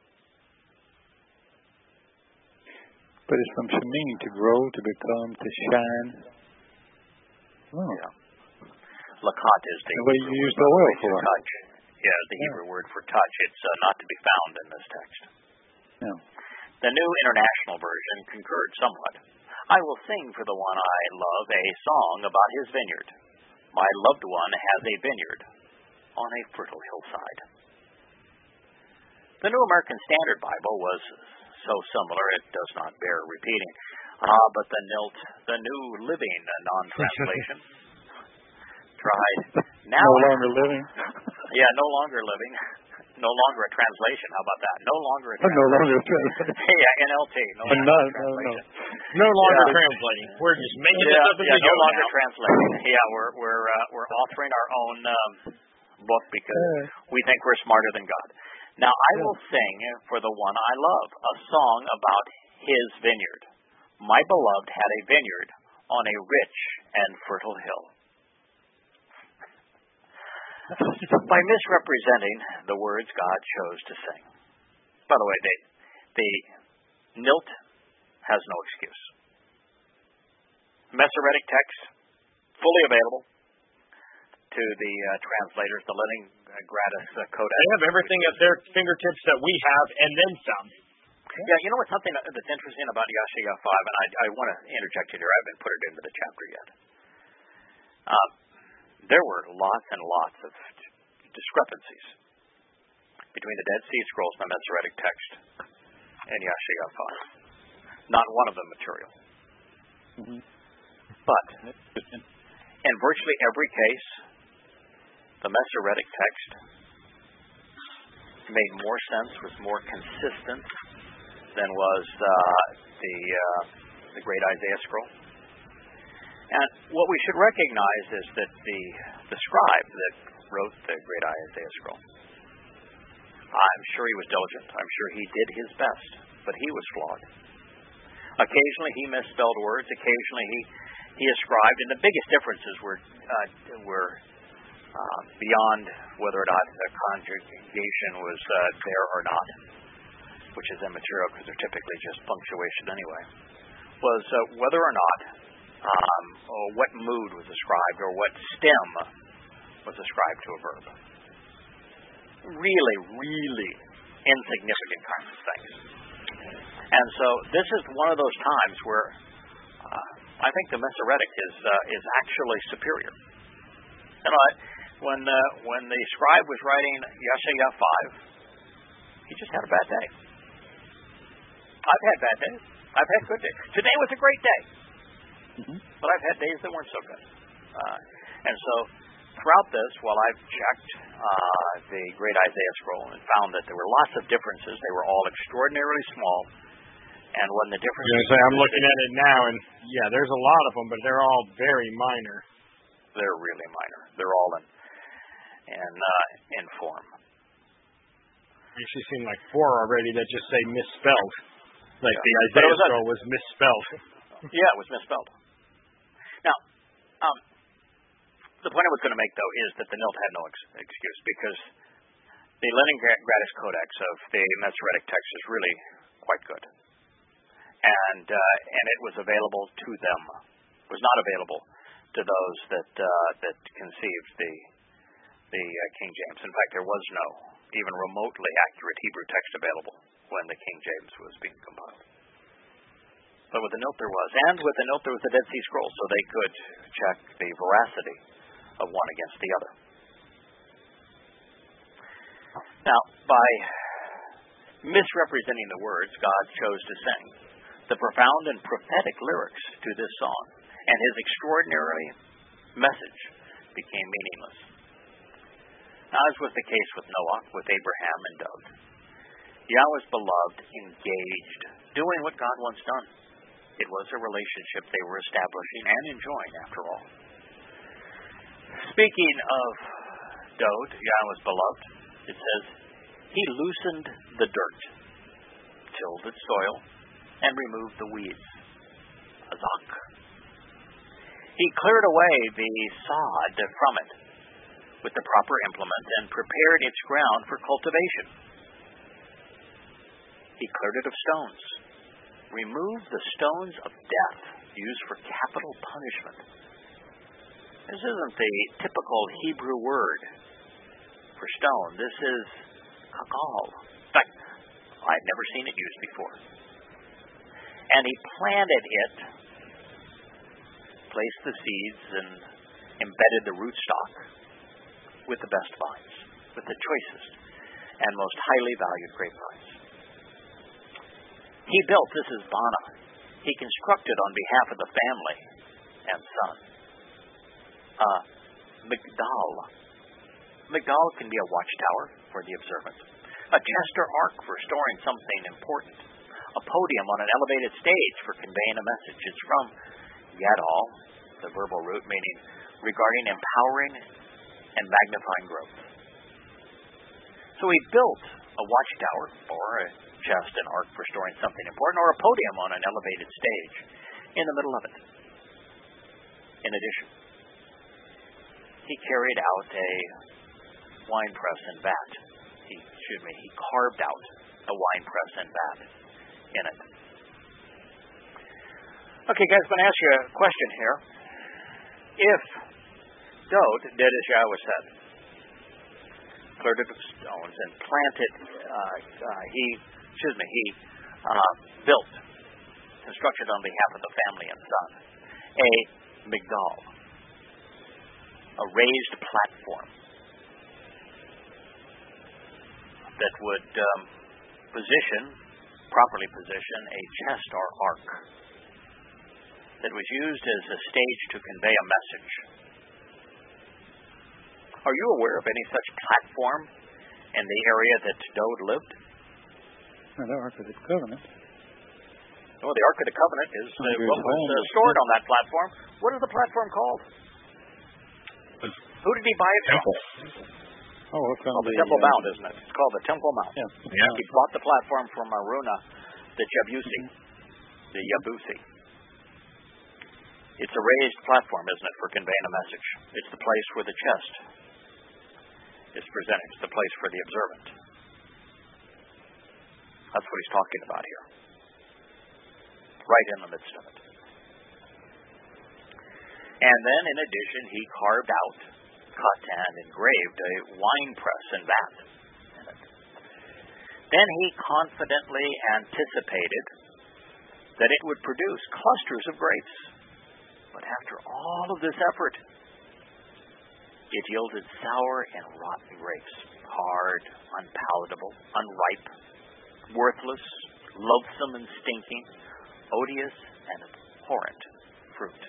But it's from shemin, to grow, to become, to shine. Oh. Yeah. Lakat is the what you use the oil for. Touch. Yeah, the Hebrew word for touch. It's not to be found in this text. No. The New International Version concurred somewhat. "I will sing for the one I love a song about his vineyard. My loved one has a vineyard on a fertile hillside." The New American Standard Bible was so similar it does not bear repeating. But the New Living Non-Translation tried. No longer living? Yeah, no longer living. No longer a translation. How about that? No longer a No translation. longer a translation. Yeah, NLT. No longer translation. No longer translating. We're just making this up as we go no longer now. translating. Yeah, we're authoring our own book because we think we're smarter than God. Now, I will sing for the one I love a song about his vineyard. My beloved had a vineyard on a rich and fertile hill. By misrepresenting the words God chose to sing. By the way, the Nilt has no excuse. Masoretic text, fully available to the translators, the Leningrad Codex. They have everything at their fingertips that we have, and then some. Yeah, you know what's something that's interesting about Yashaya 5, and I want to interject it here. I haven't put it into the chapter yet. There were lots and lots of discrepancies between the Dead Sea Scrolls and the Masoretic text and Yashaya 5. Not one of them material. Mm-hmm. But in virtually every case, the Masoretic text made more sense, was more consistent than was the Great Isaiah Scroll. And what we should recognize is that the scribe that wrote the Great Isaiah Scroll, I'm sure he was diligent. I'm sure he did his best, but he was flawed. Occasionally he misspelled words. Occasionally he ascribed, and the biggest differences were beyond whether or not the conjugation was there or not, which is immaterial because they're typically just punctuation anyway, was whether or not or what mood was ascribed or what stem was ascribed to a verb. Really, really insignificant kinds of things. And so this is one of those times where I think the Masoretic is actually superior. You know, when the scribe was writing Yashaya 5, he just had a bad day. I've had bad days. I've had good days. Today was a great day. Mm-hmm. But I've had days that weren't so good. And so throughout this, while I've checked the Great Isaiah Scroll and found that there were lots of differences, they were all extraordinarily small. And when the differences... I'm looking at it now, and yeah, there's a lot of them, but they're all very minor. They're really minor. They're all in form. You actually seen like 4 already that just say misspelled. Like the Isaiah Scroll was misspelled. Yeah, it was misspelled. Now, the point I was going to make, though, is that the Nilt had no excuse, because the Leningrad Codex of the Masoretic text is really quite good. And it was available to them. It was not available to those that conceived the King James. In fact, there was no even remotely accurate Hebrew text available when the King James was being compiled. But with the Nilt there was. And with the Nilt there was the Dead Sea Scrolls, so they could check the veracity of one against the other. Now, by misrepresenting the words God chose to sing, the profound and prophetic lyrics to this song and his extraordinary message became meaningless. Now, as was the case with Noah, with Abraham, and Daud, Yahweh's beloved engaged, doing what God wants done. It was a relationship they were establishing and enjoying, after all. Speaking of Daud, Yahweh's beloved, it says, he loosened the dirt, tilled its soil, and removed the weeds. Azak. He cleared away the sod from it with the proper implement and prepared its ground for cultivation. He cleared it of stones, removed the stones of death used for capital punishment. This isn't the typical Hebrew word for stone. This is kakal. In fact, I've never seen it used before. And he planted it, placed the seeds, and embedded the rootstock with the best vines, with the choicest and most highly valued grapevines. He built, this is Bana, he constructed on behalf of the family and son. Migdal. Migdal can be a watchtower. for the observant. A chest or ark for storing something important. A podium on an elevated stage for conveying a message. It's from yadal, the verbal root, meaning regarding empowering and magnifying growth. So he built a watchtower, or a chest and ark for storing something important, or a podium on an elevated stage in the middle of it. In addition, he carried out a wine press and vat. He carved out a wine press and vat in it. Okay, guys, I'm going to ask you a question here. If Dowd did as Yahweh said, cleared it of stones and planted, he built, constructed on behalf of the family and son, a migdal, a raised platform that would properly position a chest or ark that was used as a stage to convey a message. Are you aware of any such platform in the area that Dowd lived? The Ark of the Covenant. Oh, the Ark of the Covenant is what was stored on that platform. What is the platform called? Who did he buy it from? Oh, it's called the Temple Mount, isn't it? It's called the Temple Mount. Yeah. He bought the platform from Aruna, the Yabusi. It's a raised platform, isn't it, for conveying a message? It's the place where the chest is presented. It's the place for the observant. That's what he's talking about here. Right in the midst of it. And then, in addition, he carved out, cut, and engraved a wine press and vat in it. Then he confidently anticipated that it would produce clusters of grapes. But after all of this effort, it yielded sour and rotten grapes, hard, unpalatable, unripe, worthless, loathsome and stinking, odious and abhorrent fruit.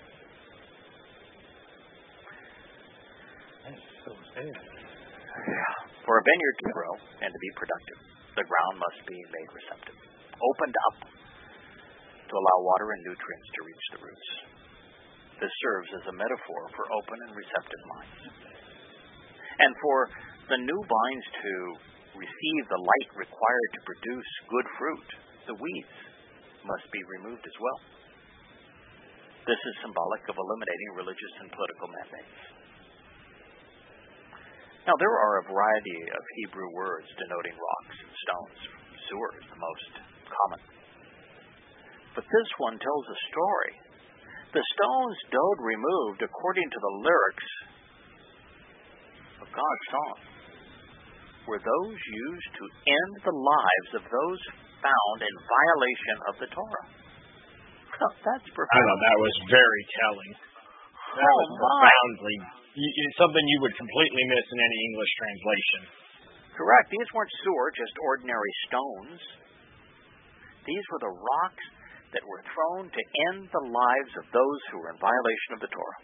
That's so sad. For a vineyard to grow and to be productive, the ground must be made receptive, opened up to allow water and nutrients to reach the roots. This serves as a metaphor for open and receptive minds. And for the new vines to receive the light required to produce good fruit, the weeds must be removed as well. This is symbolic of eliminating religious and political mandates. Now, there are a variety of Hebrew words denoting rocks and stones. Sewer is the most common. But this one tells a story. The stones Dowd removed, according to the lyrics of God's song, were those used to end the lives of those found in violation of the Torah. Oh, that's profound. I thought that was very telling. That was profoundly something you would completely miss in any English translation. Correct. These weren't sewer, just ordinary stones. These were the rocks that were thrown to end the lives of those who were in violation of the Torah.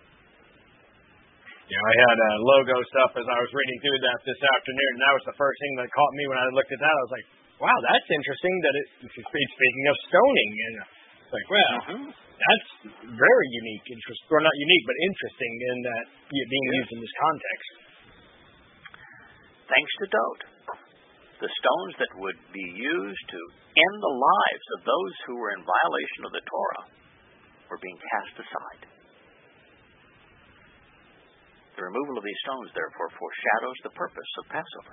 I had logo stuff as I was reading through that this afternoon, and that was the first thing that caught me when I looked at that. I was like, wow, that's interesting that it's speaking of stoning. And it's like, well, that's very unique, or not unique, but interesting in that being used in this context. Thanks to Dowd, the stones that would be used to end the lives of those who were in violation of the Torah were being cast aside. The removal of these stones, therefore, foreshadows the purpose of Passover.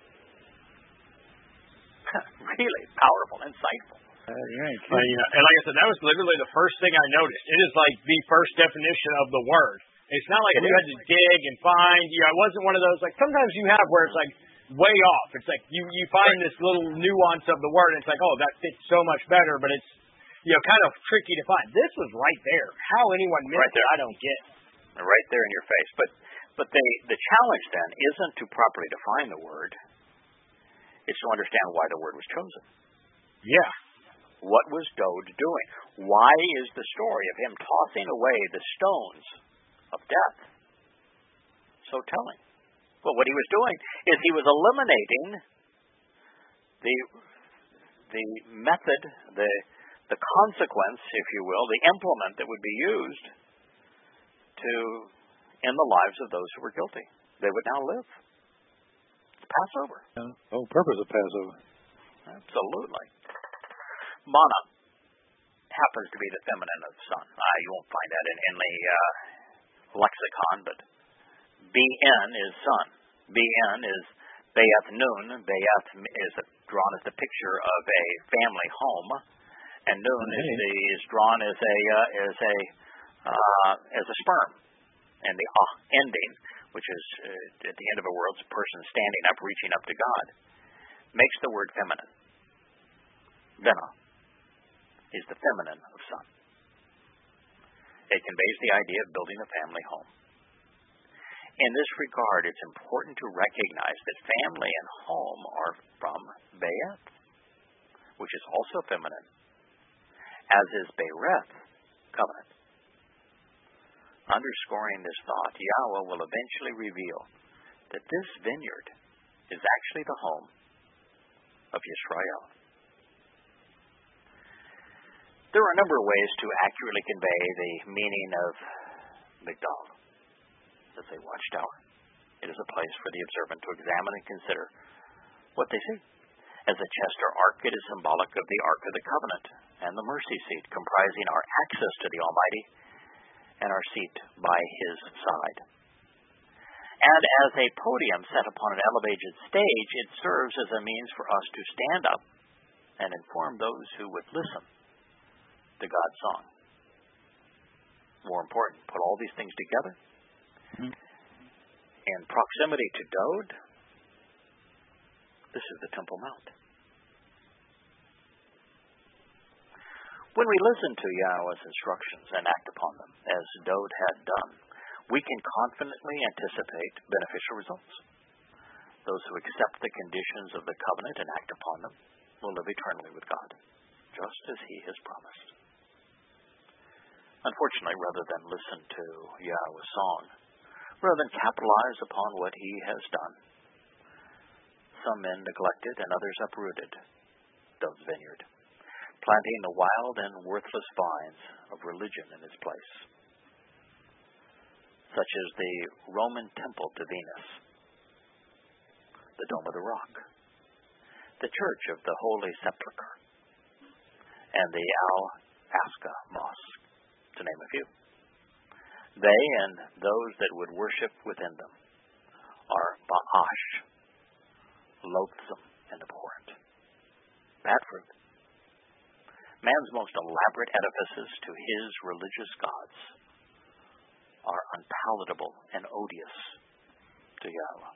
Really powerful, insightful. And like I said, that was literally the first thing I noticed. It is like the first definition of the word. It's not like you had to dig and find. It wasn't one of those, like sometimes you have where it's like way off. It's like you find this little nuance of the word, and it's like, oh, that fits so much better, but it's kind of tricky to find. This was right there. How anyone missed it, I don't get. Right there in your face. But the challenge then isn't to properly define the word. It's to understand why the word was chosen. Yeah. What was Dowd doing? Why is the story of him tossing away the stones of death so telling? Well, what he was doing is he was eliminating the method, the consequence, if you will, the implement that would be used to end the lives of those who were guilty. They would now live. It's Passover. The whole purpose of Passover. Absolutely. Mana happens to be the feminine of son. You won't find that in the lexicon, but BN is son. BN is Beyeth Nun. Beyeth is drawn as the picture of a family home, and Nun is drawn as a sperm, and the ending, which is at the end of a word, it's a person standing up, reaching up to God, makes the word feminine. Bena is the feminine of son. It conveys the idea of building a family home. In this regard, it's important to recognize that family and home are from Beyeth, which is also feminine, as is Bereth, covenant. Underscoring this thought, Yahweh will eventually reveal that this vineyard is actually the home of Yisrael. There are a number of ways to accurately convey the meaning of Migdal. As a watchtower, it is a place for the observant to examine and consider what they see. As a chest or ark, it is symbolic of the Ark of the Covenant and the mercy seat, comprising our access to the Almighty and our seat by His side. And as a podium set upon an elevated stage, it serves as a means for us to stand up and inform those who would listen to God's song. More important, put all these things together. In proximity to Dod, this is the Temple Mount. When we listen to Yahweh's instructions and act upon them, as Dod had done, we can confidently anticipate beneficial results. Those who accept the conditions of the covenant and act upon them will live eternally with God, just as He has promised. Unfortunately, rather than listen to Yahweh's song, rather than capitalize upon what He has done, some men neglected and others uprooted Dod's vineyard, planting the wild and worthless vines of religion in its place, such as the Roman temple to Venus, the Dome of the Rock, the Church of the Holy Sepulchre, and the Al-Aqsa Mosque, to name a few. They and those that would worship within them are ba'ash, loathsome and abhorrent. Bad fruit. Man's most elaborate edifices to his religious gods are unpalatable and odious to Yahweh.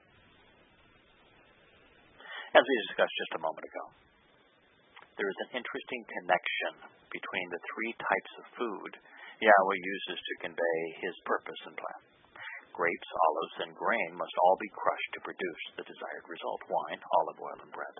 As we discussed just a moment ago, there is an interesting connection between the three types of food Yahweh uses to convey His purpose and plan. Grapes, olives, and grain must all be crushed to produce the desired result: wine, olive oil, and bread.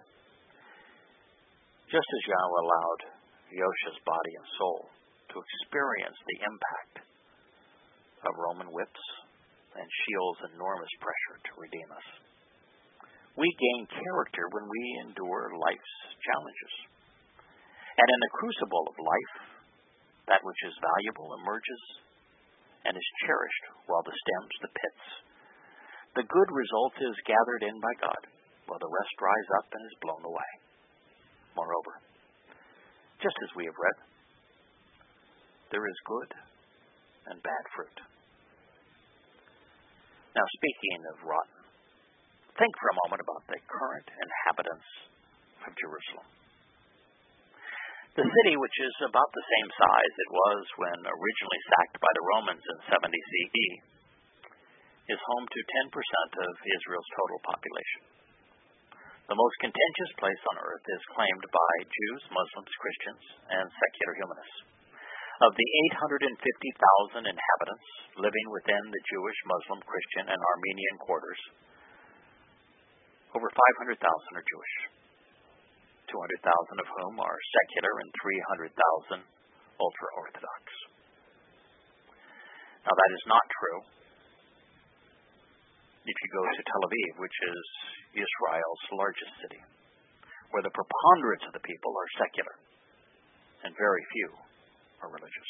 Just as Yahweh allowed Yosha's body and soul to experience the impact of Roman whips and Sheol's enormous pressure to redeem us, we gain character when we endure life's challenges. And in the crucible of life, that which is valuable emerges and is cherished, while the stems, the pits, the good result is gathered in by God, while the rest dries up and is blown away. Moreover, just as we have read, there is good and bad fruit. Now, speaking of rotten, think for a moment about the current inhabitants of Jerusalem. The city, which is about the same size it was when originally sacked by the Romans in 70 CE, is home to 10% of Israel's total population. The most contentious place on earth is claimed by Jews, Muslims, Christians, and secular humanists. Of the 850,000 inhabitants living within the Jewish, Muslim, Christian, and Armenian quarters, over 500,000 are Jewish, 200,000 of whom are secular and 300,000 ultra-Orthodox. Now, that is not true if you go to Tel Aviv, which is Israel's largest city, where the preponderance of the people are secular and very few are religious.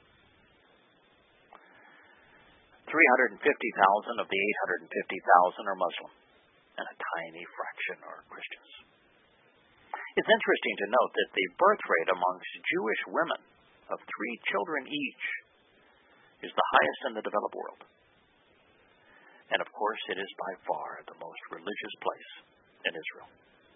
350,000 of the 850,000 are Muslim, and a tiny fraction are Christians. It's interesting to note that the birth rate amongst Jewish women of 3 children each is the highest in the developed world. And of course, it is by far the most religious place in Israel.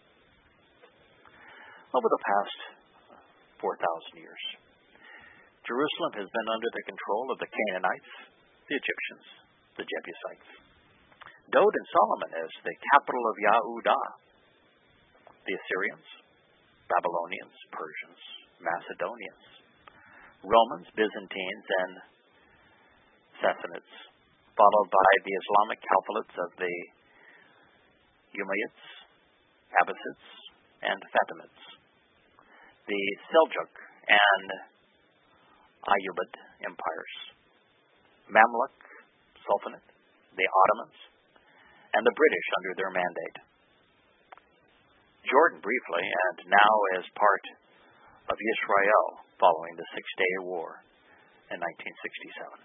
Over the past 4,000 years, Jerusalem has been under the control of the Canaanites, the Egyptians, the Jebusites. Dod and Solomon as the capital of Yehudah, the Assyrians, Babylonians, Persians, Macedonians, Romans, Byzantines, and Sassanids, followed by the Islamic caliphates of the Umayyads, Abbasids, and Fatimids, the Seljuk and Ayyubid empires, Mamluk, Sultanate, the Ottomans, and the British under their mandate. Jordan briefly, and now as part of Israel following the Six-Day War in 1967.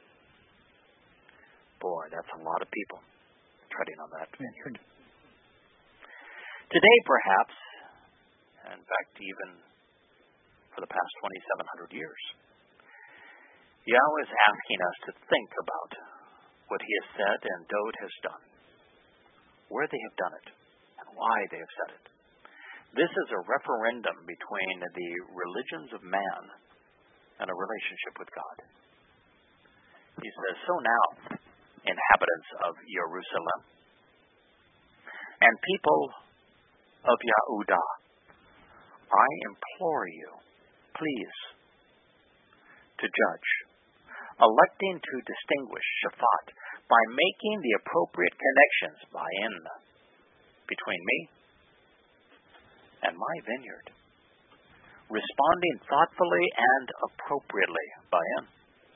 Boy, that's a lot of people treading on that vineyard. Today, perhaps, in fact, even for the past 2,700 years, Yahweh is asking us to think about what He has said and Dod has done, where they have done it, and why they have said it. This is a referendum between the religions of man and a relationship with God. He says, "So now, inhabitants of Jerusalem and people of Yehudah, I implore you, please, to judge, electing to distinguish Shaphat by making the appropriate connections between me and my vineyard, responding thoughtfully and appropriately by him."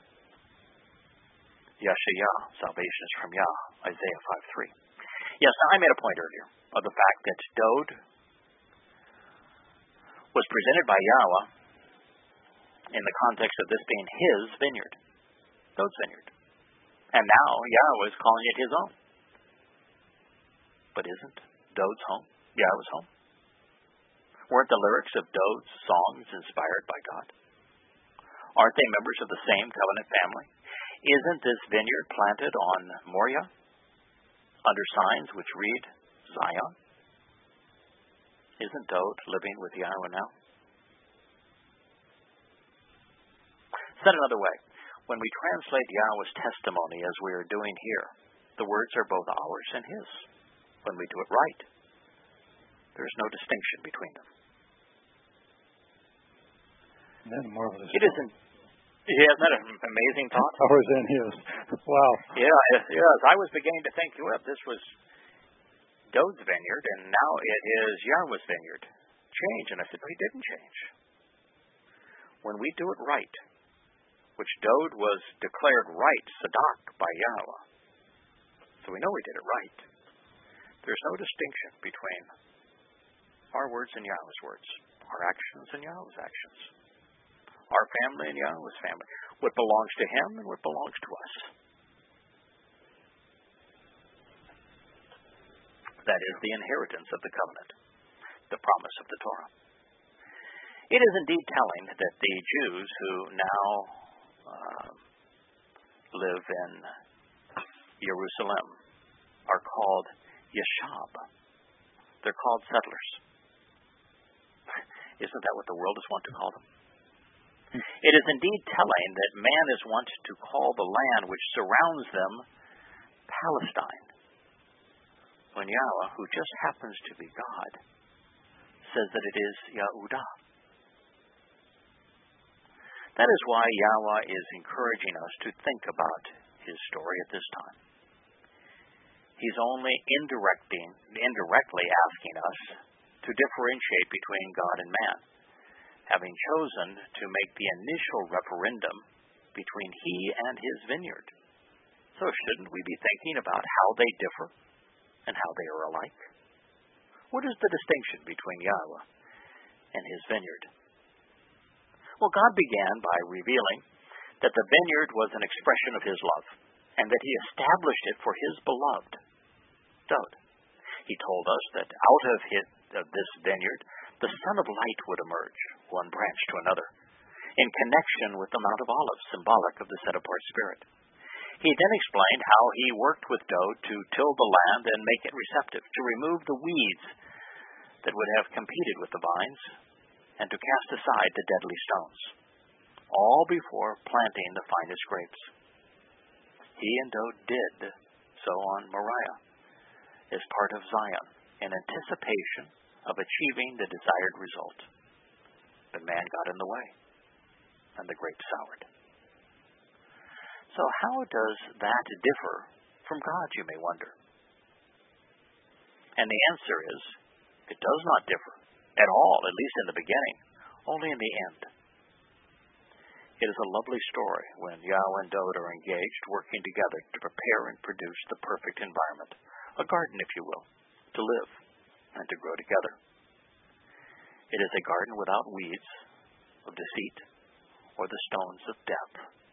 Yeshayah, salvation is from Yah, Isaiah 5:3. Yes, now I made a point earlier of the fact that Dod was presented by Yahweh in the context of this being his vineyard, Dod's vineyard. And now Yahweh is calling it his own. But isn't Dod's home Yahweh's home? Weren't the lyrics of Dod's songs inspired by God? Aren't they members of the same covenant family? Isn't this vineyard planted on Moriah, under signs which read Zion? Isn't Dod living with Yahweh now? Said another way, when we translate Yahweh's testimony as we are doing here, the words are both ours and his. When we do it right, there is no distinction between them. Isn't that marvelous? It isn't. Isn't that an amazing thought? Ours and his. Wow. Yes. I was beginning to think, this was Dod's vineyard, and now it is Yahweh's vineyard. Change. And I said, no, he didn't change. When we do it right, which Dod was declared right, Sadak, by Yahweh, so we know we did it right, there's no distinction between our words and Yahweh's words, our actions and Yahweh's actions, our family and Yahweh's family, what belongs to him and what belongs to us. That is the inheritance of the covenant, the promise of the Torah. It is indeed telling that the Jews who now live in Jerusalem are called Yeshab. They're called settlers. Isn't that what the world is wont to call them? It is indeed telling that man is wont to call the land which surrounds them Palestine, when Yahweh, who just happens to be God, says that it is Yehudah. That is why Yahweh is encouraging us to think about his story at this time. He's only indirectly asking us to differentiate between God and man, having chosen to make the initial referendum between he and his vineyard, So shouldn't we be thinking about how they differ and how they are alike? What is the distinction between Yahweh and his vineyard? Well, God began by revealing that the vineyard was an expression of his love and that he established it for his beloved, Dowd. He told us that out of this vineyard, the Son of Light would emerge, one branch to another, in connection with the Mount of Olives, symbolic of the set-apart Spirit. He then explained how he worked with Dowd to till the land and make it receptive, to remove the weeds that would have competed with the vines, and to cast aside the deadly stones, all before planting the finest grapes. He and Dowd did so on Moriah, as part of Zion, in anticipation of achieving the desired result. But man got in the way, and the grapes soured. So how does that differ from God, you may wonder? And the answer is, it does not differ at all, at least in the beginning, only in the end. It is a lovely story when Yahweh and Dowd are engaged, working together to prepare and produce the perfect environment, a garden, if you will, to live and to grow together. It is a garden without weeds of deceit or the stones of death.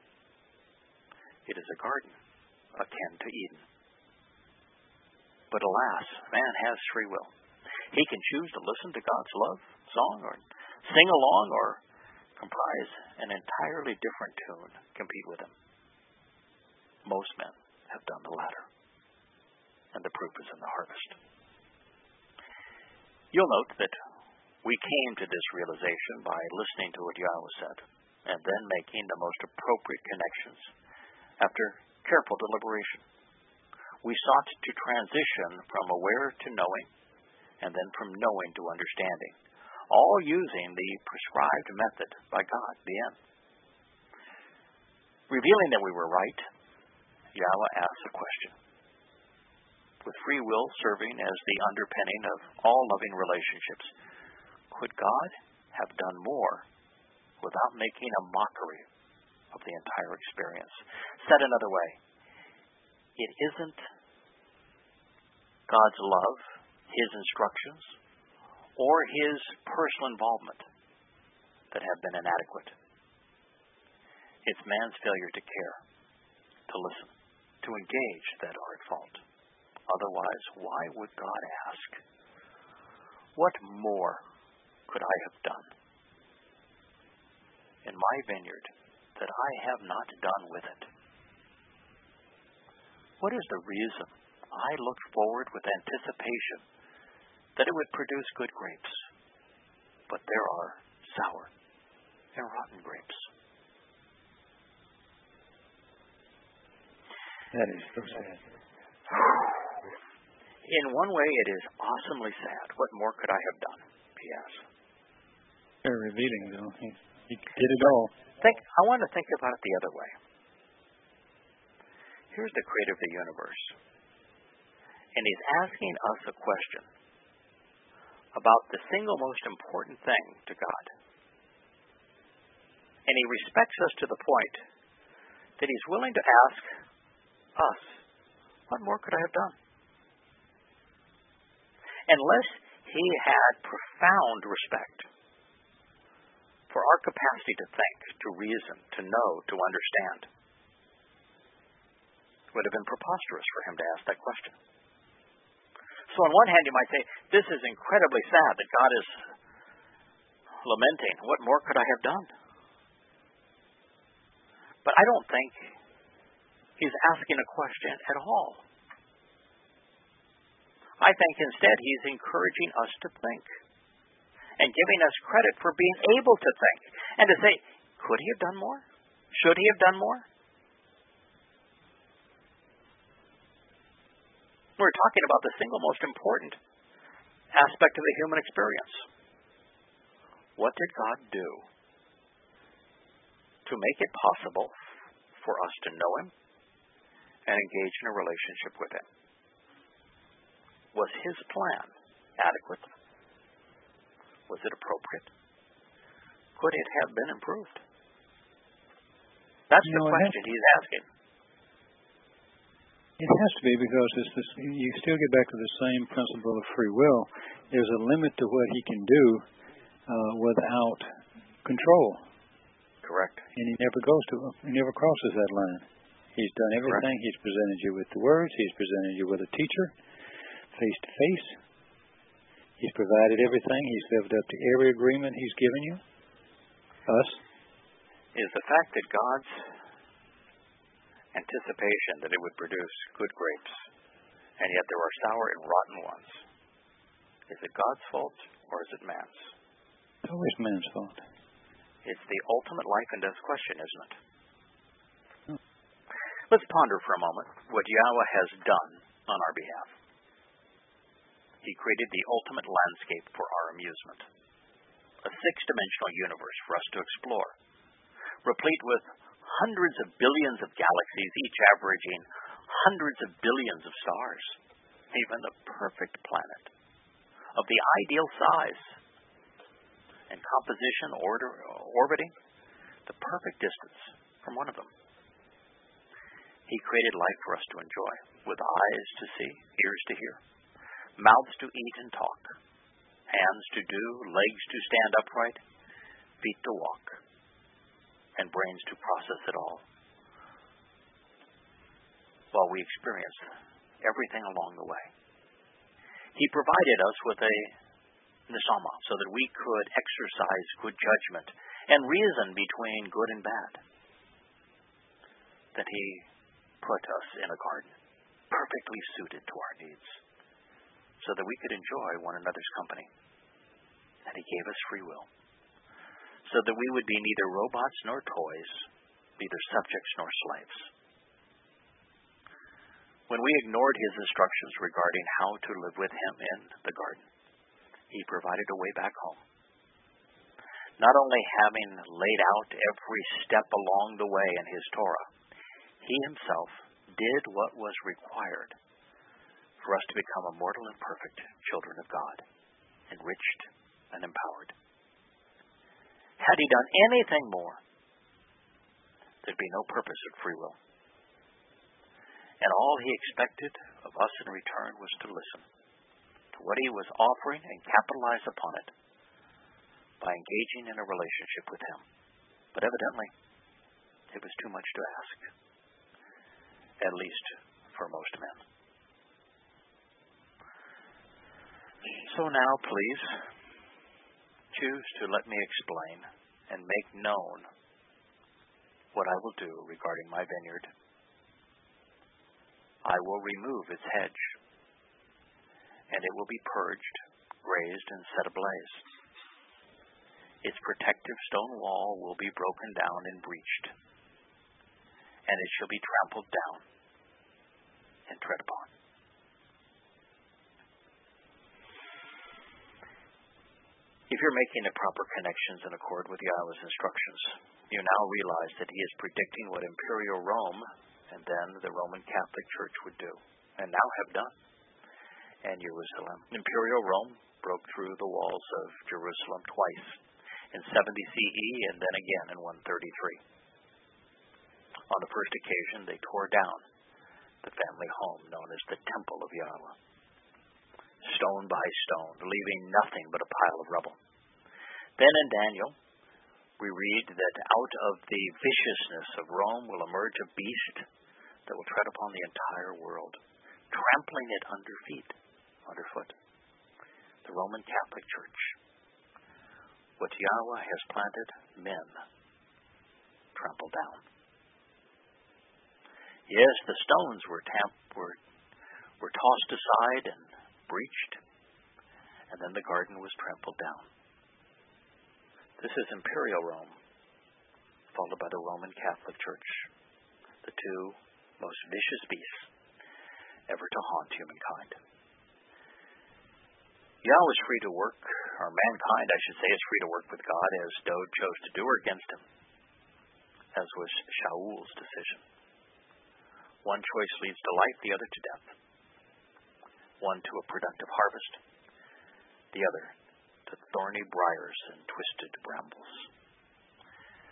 It is a garden akin to Eden. But alas, man has free will. He can choose to listen to God's love song or sing along or comprise an entirely different tune, compete with him. Most men have done the latter, and the proof is in the harvest. You'll note that we came to this realization by listening to what Yahweh said, and then making the most appropriate connections after careful deliberation. We sought to transition from aware to knowing, and then from knowing to understanding, all using the prescribed method by God, the end. Revealing that we were right, Yahweh asks a question. With free will serving as the underpinning of all loving relationships, could God have done more without making a mockery of the entire experience? Said another way, it isn't God's love, his instructions, or his personal involvement that have been inadequate. It's man's failure to care, to listen, to engage that are at fault. Otherwise, why would God ask, what more could I have done in my vineyard that I have not done with it? What is the reason I looked forward with anticipation that it would produce good grapes, but there are sour and rotten grapes? That is so sad. In one way, it is awesomely sad. What more could I have done? He asks. Very revealing, though. He did it all. I want to think about it the other way. Here's the creator of the universe, and he's asking us a question about the single most important thing to God. And he respects us to the point that he's willing to ask us, what more could I have done? Unless he had profound respect for our capacity to think, to reason, to know, to understand, it would have been preposterous for him to ask that question. So on one hand, you might say, this is incredibly sad that God is lamenting. What more could I have done? But I don't think he's asking a question at all. I think instead he's encouraging us to think and giving us credit for being able to think and to say, could he have done more? Should he have done more? We're talking about the single most important aspect of the human experience. What did God do to make it possible for us to know him and engage in a relationship with him? Was his plan adequate? Was it appropriate? Could it have been improved? That's the question he's asking. It has to be, because it's this, you still get back to the same principle of free will. There's a limit to what he can do without control. Correct. And he never crosses that line. He's done everything. Correct. He's presented you with the words. He's presented you with a teacher, face to face. He's provided everything. He's lived up to every agreement he's given you. Us. Is the fact that God's anticipation that it would produce good grapes, and yet there are sour and rotten ones, is it God's fault or is it man's? It's always man's fault. It's the ultimate life and death question, isn't it? Let's ponder for a moment what Yahweh has done on our behalf. He created the ultimate landscape for our amusement, a six-dimensional universe for us to explore, replete with hundreds of billions of galaxies, each averaging hundreds of billions of stars, even the perfect planet, of the ideal size and composition, orbiting the perfect distance from one of them. He created life for us to enjoy, with eyes to see, ears to hear, mouths to eat and talk, hands to do, legs to stand upright, feet to walk, and brains to process it all, while we experience everything along the way. He provided us with a neshama so that we could exercise good judgment and reason between good and bad. That he put us in a garden, perfectly suited to our needs, so that we could enjoy one another's company. And he gave us free will, so that we would be neither robots nor toys, neither subjects nor slaves. When we ignored his instructions regarding how to live with him in the garden, he provided a way back home. Not only having laid out every step along the way in his Torah, he himself did what was required for us to become immortal and perfect children of God, enriched and empowered. Had he done anything more, there'd be no purpose of free will. And all he expected of us in return was to listen to what he was offering and capitalize upon it by engaging in a relationship with him. But evidently, it was too much to ask, at least for most men. So now, please, choose to let me explain and make known what I will do regarding my vineyard. I will remove its hedge, and it will be purged, grazed, and set ablaze. Its protective stone wall will be broken down and breached, and it shall be trampled down and tread upon. If you're making the proper connections in accord with Yahweh's instructions, you now realize that he is predicting what Imperial Rome and then the Roman Catholic Church would do, and now have done, and Jerusalem. Imperial Rome broke through the walls of Jerusalem twice, in 70 CE and then again in 133. On the first occasion, they tore down the family home known as the Temple of Yahweh, stone by stone, leaving nothing but a pile of rubble. Then in Daniel, we read that out of the viciousness of Rome will emerge a beast that will tread upon the entire world, trampling it underfoot. The Roman Catholic Church. What Yahweh has planted, men trample down. Yes, the stones were tossed aside and breached, and then the garden was trampled down. This is Imperial Rome, followed by the Roman Catholic Church, the two most vicious beasts ever to haunt humankind. Yahweh is free to work, or mankind, I should say, is free to work with God as Dode chose to do, or against him, as was Shaul's decision. One choice leads to life, the other to death. One to a productive harvest, the other to thorny briars and twisted brambles.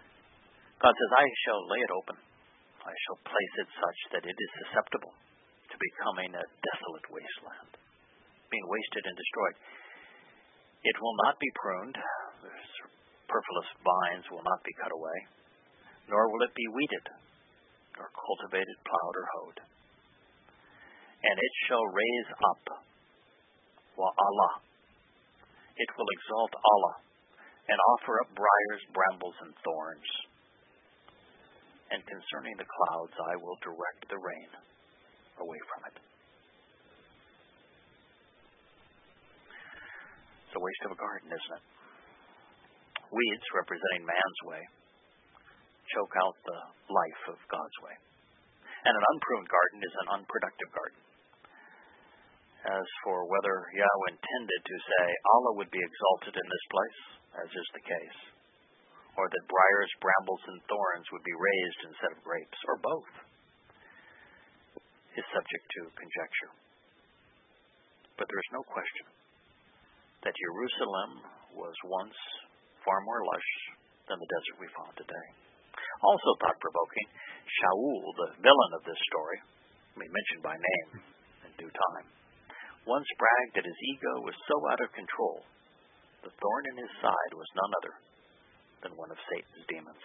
God says, I shall lay it open. I shall place it such that it is susceptible to becoming a desolate wasteland, being wasted and destroyed. It will not be pruned. The superfluous vines will not be cut away, nor will it be weeded, nor cultivated, plowed, or hoed. And it shall raise up Allah. It will exalt Allah and offer up briars, brambles, and thorns. And concerning the clouds, I will direct the rain away from it. It's a waste of a garden, isn't it? Weeds, representing man's way, choke out the life of God's way. And an unpruned garden is an unproductive garden. As for whether Yahweh intended to say Allah would be exalted in this place, as is the case, or that briars, brambles, and thorns would be raised instead of grapes, or both, is subject to conjecture. But there is no question that Jerusalem was once far more lush than the desert we found today. Also thought-provoking, Shaul, the villain of this story, mentioned by name in due time, once bragged that his ego was so out of control, the thorn in his side was none other than one of Satan's demons.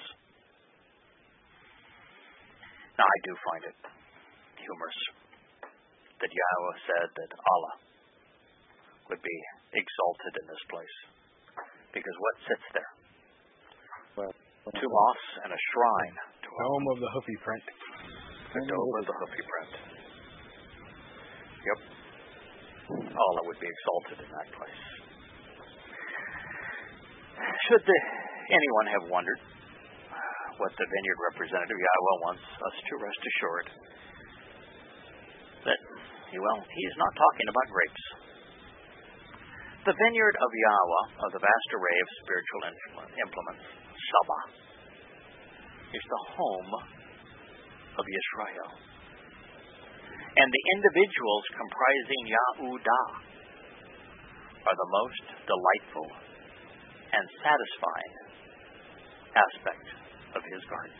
Now, I do find it humorous that Yahweh said that Allah would be exalted in this place, because what sits there? Two moths and a shrine to home of the hoofy print. The dome of the hoofy print. Yep. Allah would be exalted in that place. Should anyone have wondered what the vineyard representative Yahweh wants us to rest assured that, he's not talking about grapes. The vineyard of Yahweh, of the vast array of spiritual implements, Shabbat, is the home of Yisrael. And the individuals comprising Yahudah are the most delightful and satisfying aspect of his garden.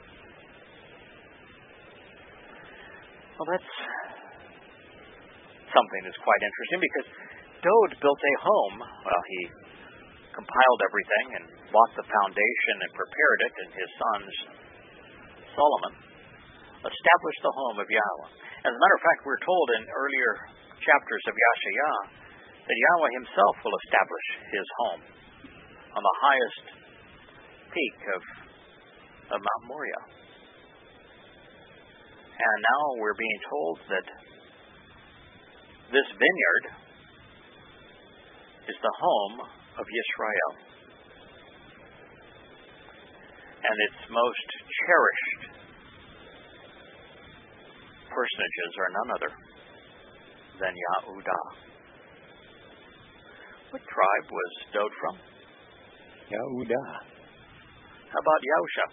Well, that's something that's quite interesting, because Dod built a home. Well, he compiled everything and bought the foundation and prepared it, and his sons, Solomon, established the home of Yahweh. As a matter of fact, we're told in earlier chapters of Yashayah that Yahweh himself will establish his home on the highest peak of Mount Moriah. And now we're being told that this vineyard is the home of Yisrael, and its most cherished personages are none other than Yahudah. What tribe was Dod from? Yahudah. How about Yahusha?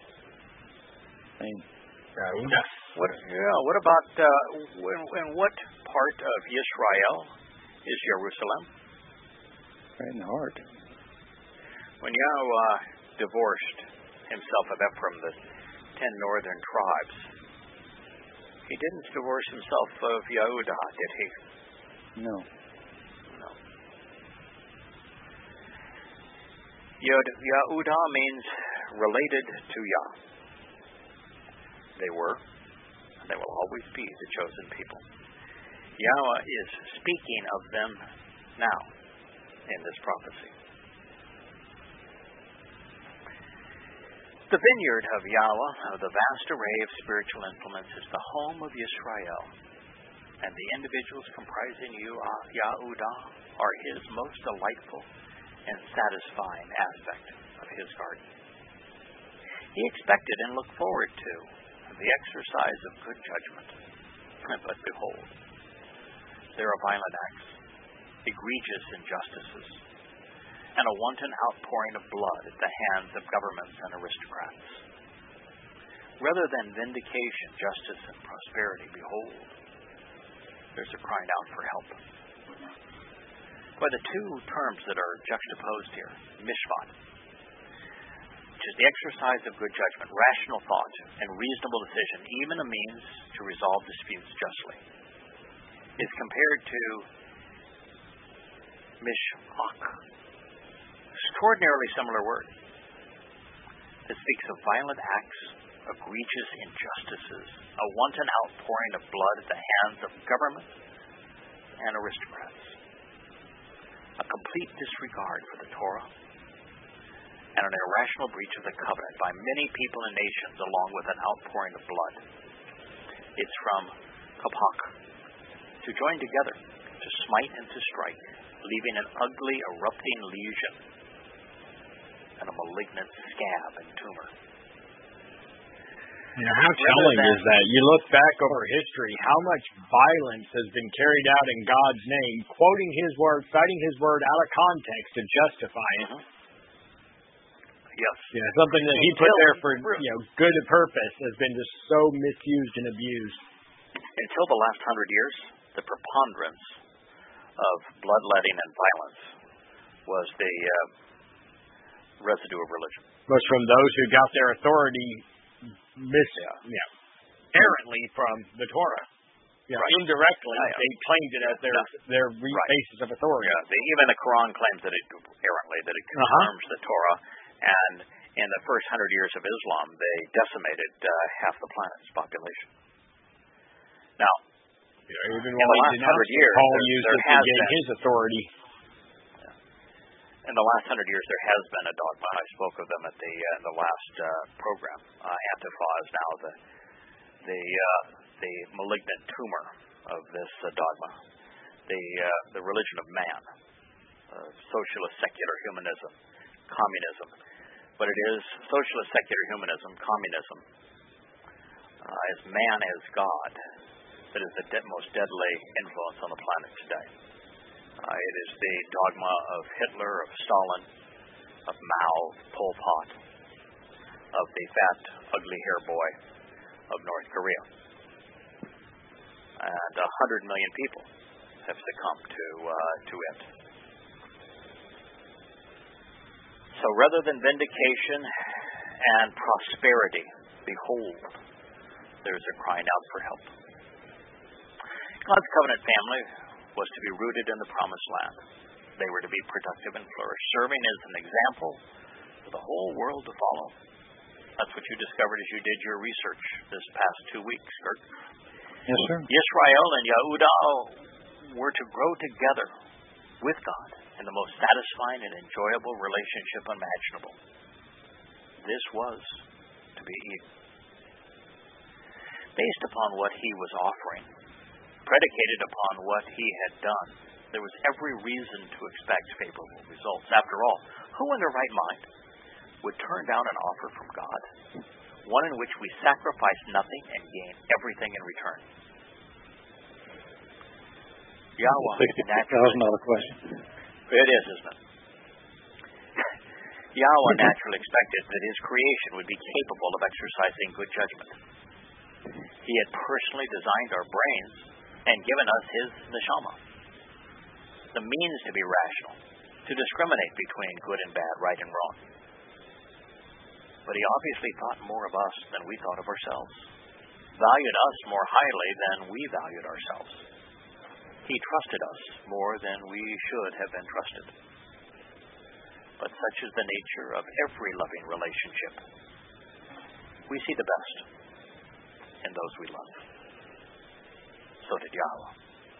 Yahudah. What about in what part of Israel is Jerusalem? Right in the heart. When Yahweh divorced himself of Ephraim, the 10 northern tribes, he didn't divorce himself of Yehudah, did he? No. Yehudah means related to Yah. They were, and they will always be, the chosen people. Yahweh is speaking of them now in this prophecy. The vineyard of Yahweh, of the vast array of spiritual implements, is the home of Yisrael, and the individuals comprising Yahudah are his most delightful and satisfying aspect of his garden. He expected and looked forward to the exercise of good judgment, but behold, there are violent acts, egregious injustices, and a wanton outpouring of blood at the hands of governments and aristocrats. Rather than vindication, justice, and prosperity, behold, there's a crying out for help. By the two terms that are juxtaposed here, mishpat, which is the exercise of good judgment, rational thought, and reasonable decision, even a means to resolve disputes justly, is compared to mishpach, extraordinarily similar word, that speaks of violent acts, egregious injustices, a wanton outpouring of blood at the hands of government and aristocrats, a complete disregard for the Torah, and an irrational breach of the covenant by many people and nations, along with an outpouring of blood. It's from kapach, to join together, to smite and to strike, leaving an ugly, erupting lesion and a malignant scab and tumor. How telling is that? You look back over history, how much violence has been carried out in God's name, quoting His word, citing His word out of context to justify it. Yes. Yeah, something that He put there for good purpose has been just so misused and abused. Until the last 100 years, the preponderance of bloodletting and violence was the residue of religion. Was from those who got their authority errantly from the Torah. Yeah, right. Indirectly, they claimed it as their basis of authority. Yeah, even the Quran claims that it errantly, that it confirms the Torah. And in the first 100 years of Islam, they decimated half the planet's population. Now, even in the last 100 years, Paul used it to gain his authority. In the last 100 years, there has been a dogma. I spoke of them at the last program. Antifa is now the malignant tumor of this dogma. The religion of man, socialist secular humanism, communism. But it is socialist secular humanism, communism, as man as God, that is the most deadly influence on the planet today. It is the dogma of Hitler, of Stalin, of Mao, Pol Pot, of the fat, ugly hair boy of North Korea. And 100 million people have succumbed to it. So rather than vindication and prosperity, behold, there's a crying out for help. God's covenant family was to be rooted in the promised land. They were to be productive and flourish, serving as an example for the whole world to follow. That's what you discovered as you did your research this past 2 weeks, Kurt. Yes, sir. Yisrael and Yehudah were to grow together with God in the most satisfying and enjoyable relationship imaginable. This was to be Eden. Based upon what he was offering, predicated upon what he had done, there was every reason to expect favorable results. After all, who in their right mind would turn down an offer from God, one in which we sacrifice nothing and gain everything in return? Yahweh, $60,000 question. It is, isn't it? Yahweh naturally expected that his creation would be capable of exercising good judgment. He had personally designed our brains and given us his neshama, the means to be rational, to discriminate between good and bad, right and wrong. But he obviously thought more of us than we thought of ourselves, valued us more highly than we valued ourselves. He trusted us more than we should have been trusted. But such is the nature of every loving relationship. We see the best in those we love. So did Yahweh.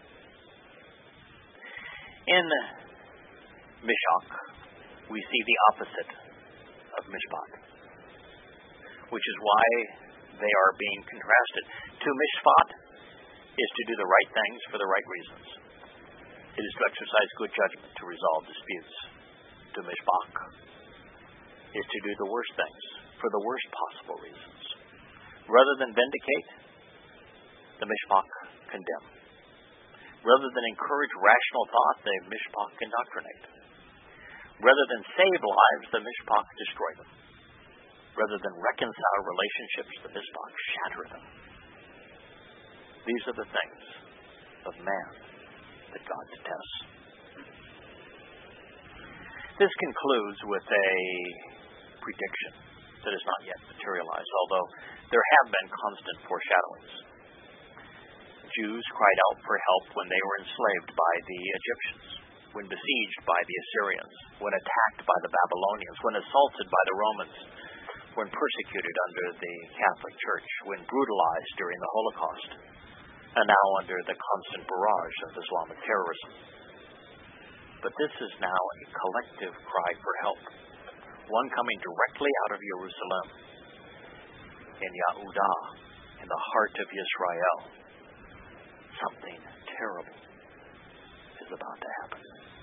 In Mishach, we see the opposite of Mishpat, which is why they are being contrasted. To Mishpat is to do the right things for the right reasons. It is to exercise good judgment, to resolve disputes. To Mishpach is to do the worst things for the worst possible reasons. Rather than vindicate, the Mishpach condemn. Rather than encourage rational thought, the Mishpach indoctrinate. Rather than save lives, the Mishpach destroy them. Rather than reconcile relationships, the Mishpach shatter them. These are the things of man that God detests. This concludes with a prediction. that has not yet materialized, although there have been constant foreshadowings. Jews cried out for help when they were enslaved by the Egyptians, when besieged by the Assyrians, when attacked by the Babylonians, when assaulted by the Romans, when persecuted under the Catholic Church, when brutalized during the Holocaust, and now under the constant barrage of Islamic terrorism. But this is now a collective cry for help, one coming directly out of Jerusalem, in Yehudah, in the heart of Israel. Something terrible is about to happen.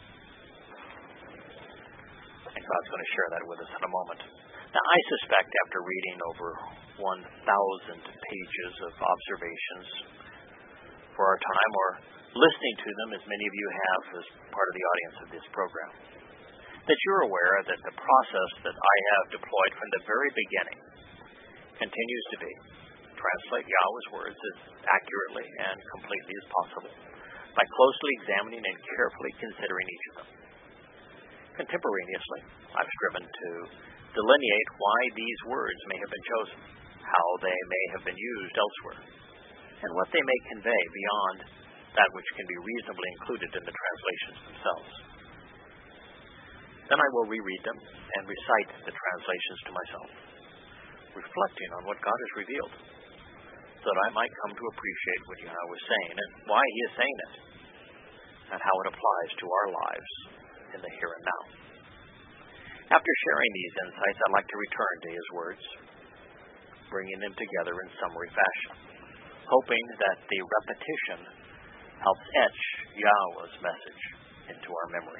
And God's going to share that with us in a moment. Now, I suspect after reading over 1,000 pages of observations for our time, or listening to them, as many of you have as part of the audience of this program, that you're aware that the process that I have deployed from the very beginning continues to be translate Yahweh's words as accurately and completely as possible by closely examining and carefully considering each of them. Contemporaneously, I've striven to delineate why these words may have been chosen, how they may have been used elsewhere, and what they may convey beyond that which can be reasonably included in the translations themselves. Then I will reread them and recite the translations to myself, reflecting on what God has revealed, so that I might come to appreciate what Yahweh is saying and why He is saying it, and how it applies to our lives in the here and now. After sharing these insights, I'd like to return to His words, bringing them together in summary fashion, hoping that the repetition helps etch Yahweh's message into our memory.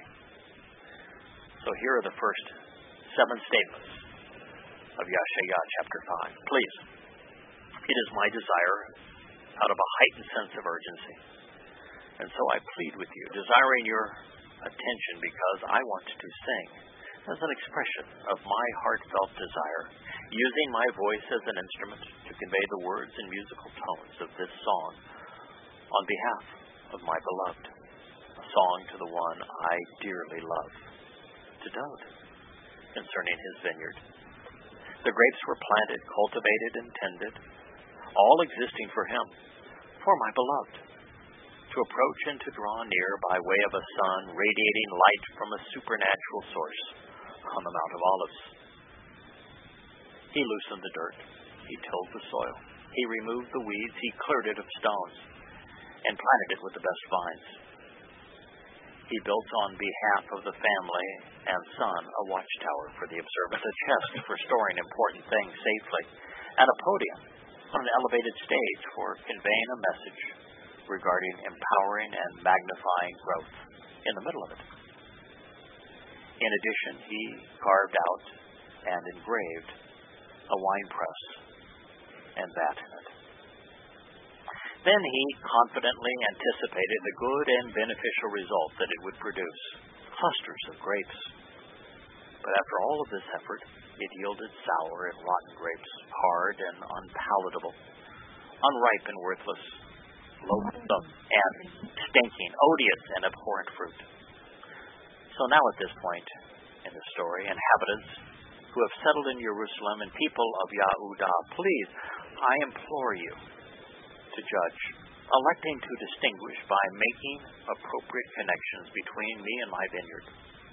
So here are the first 7 statements of Yeshaya chapter 5. Please, it is my desire, out of a heightened sense of urgency, and so I plead with you, desiring your attention because I want to sing as an expression of my heartfelt desire, using my voice as an instrument to convey the words and musical tones of this song on behalf of my beloved, a song to the one I dearly love, to Daud, concerning his vineyard. The grapes were planted, cultivated, and tended, all existing for him, for my beloved, to approach and to draw near by way of a sun radiating light from a supernatural source on the Mount of Olives. He loosened the dirt, he tilled the soil, he removed the weeds, he cleared it of stones, and planted it with the best vines. He built on behalf of the family and son a watchtower for the observant, a chest for storing important things safely, and a podium on an elevated stage for conveying a message regarding empowering and magnifying growth in the middle of it. In addition, he carved out and engraved a winepress and vat in it. Then he confidently anticipated the good and beneficial result that it would produce, clusters of grapes. But after all of this effort, it yielded sour and rotten grapes, hard and unpalatable, unripe and worthless, loathsome and stinking, odious and abhorrent fruit. So now at this point in the story, inhabitants who have settled in Jerusalem and people of Yehudah, please, I implore you to judge, electing to distinguish by making appropriate connections between me and my vineyard,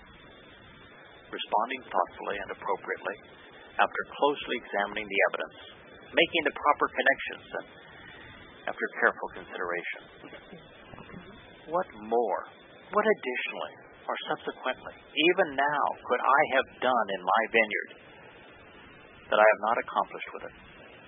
responding thoughtfully and appropriately after closely examining the evidence, making the proper connections, and after careful consideration. What more, what additionally, or subsequently, even now, could I have done in my vineyard that I have not accomplished with it?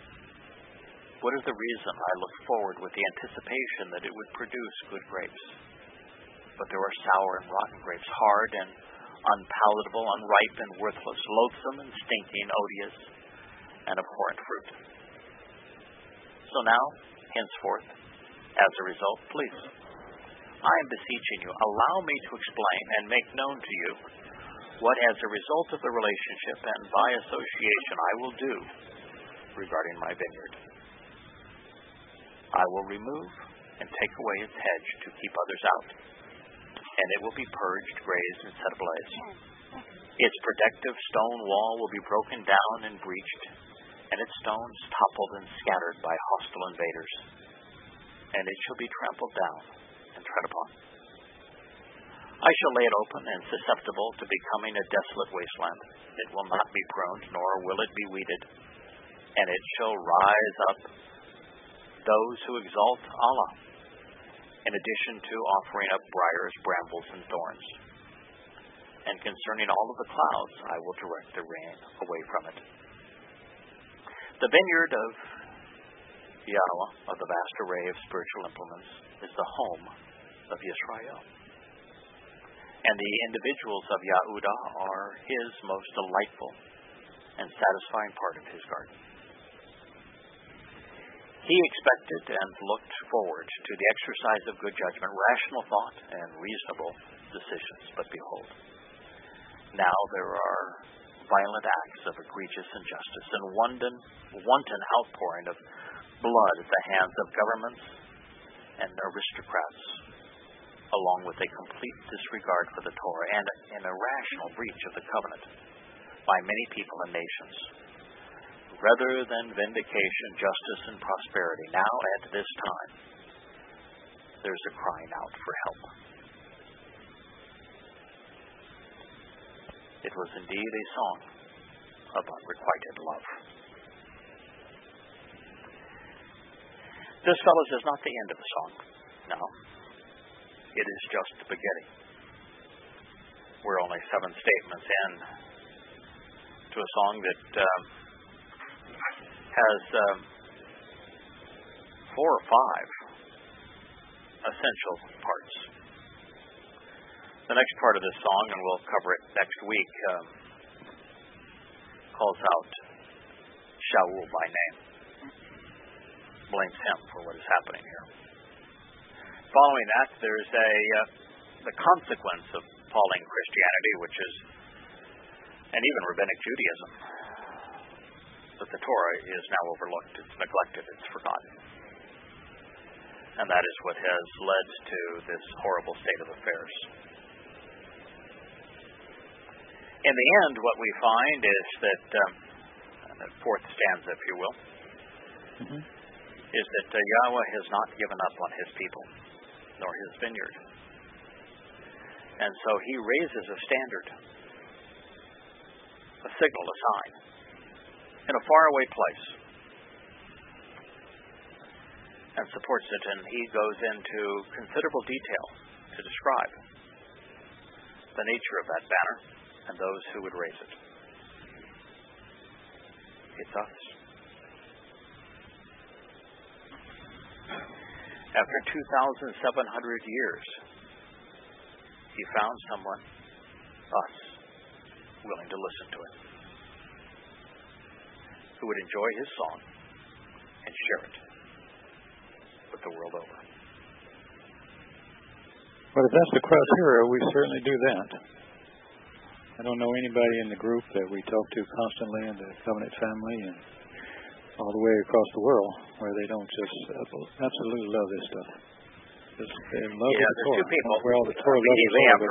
What is the reason I look forward with the anticipation that it would produce good grapes? But there are sour and rotten grapes, hard and unpalatable, unripe and worthless, loathsome and stinking, odious and abhorrent fruit. So now, henceforth, as a result, please, I am beseeching you, allow me to explain and make known to you what, as a result of the relationship and by association, I will do regarding my vineyard. I will remove and take away its hedge to keep others out, and it will be purged, grazed, and set ablaze. Its protective stone wall will be broken down and breached, and its stones toppled and scattered by hostile invaders, and it shall be trampled down and tread upon. I shall lay it open and susceptible to becoming a desolate wasteland. It will not be pruned, nor will it be weeded, and it shall rise up those who exalt Allah, in addition to offering up briars, brambles, and thorns. And concerning all of the clouds, I will direct the rain away from it. The vineyard of Yahweh, of the vast array of spiritual implements, is the home of Yisrael. And the individuals of Yahudah are his most delightful and satisfying part of his garden. He expected and looked forward to the exercise of good judgment, rational thought, and reasonable decisions. But behold, now there are violent acts of egregious injustice and wanton outpouring of blood at the hands of governments and aristocrats, along with a complete disregard for the Torah and an irrational breach of the covenant by many people and nations. Rather than vindication, justice, and prosperity, now at this time, there's a crying out for help. It was indeed a song of unrequited love. This, fellows, is not the end of the song. No. It is just the beginning. We're only 7 statements in to a song that has 4 or 5 essential parts. The next part of this song, and we'll cover it next week, calls out Shaul by name. Blames him for what is happening here. Following that, there's the consequence of falling Christianity, which is, and even rabbinic Judaism, that the Torah is now overlooked, it's neglected, it's forgotten. And that is what has led to this horrible state of affairs. In the end, what we find is that, the 4th stanza, if you will, is that Yahweh has not given up on his people, nor his vineyard. And so he raises a standard, a signal, a sign, in a faraway place, and supports it, and he goes into considerable detail to describe the nature of that banner and those who would raise it. It's us. After 2,700 years, he found someone, us, willing to listen to it, who would enjoy his song and share it with the world over. Well, if that's the criteria, we certainly do that. I don't know anybody in the group that we talk to constantly in the Covenant family and all the way across the world where they don't just absolutely love this stuff. They love the Torah. 2 people. Where all the Torah Immediately after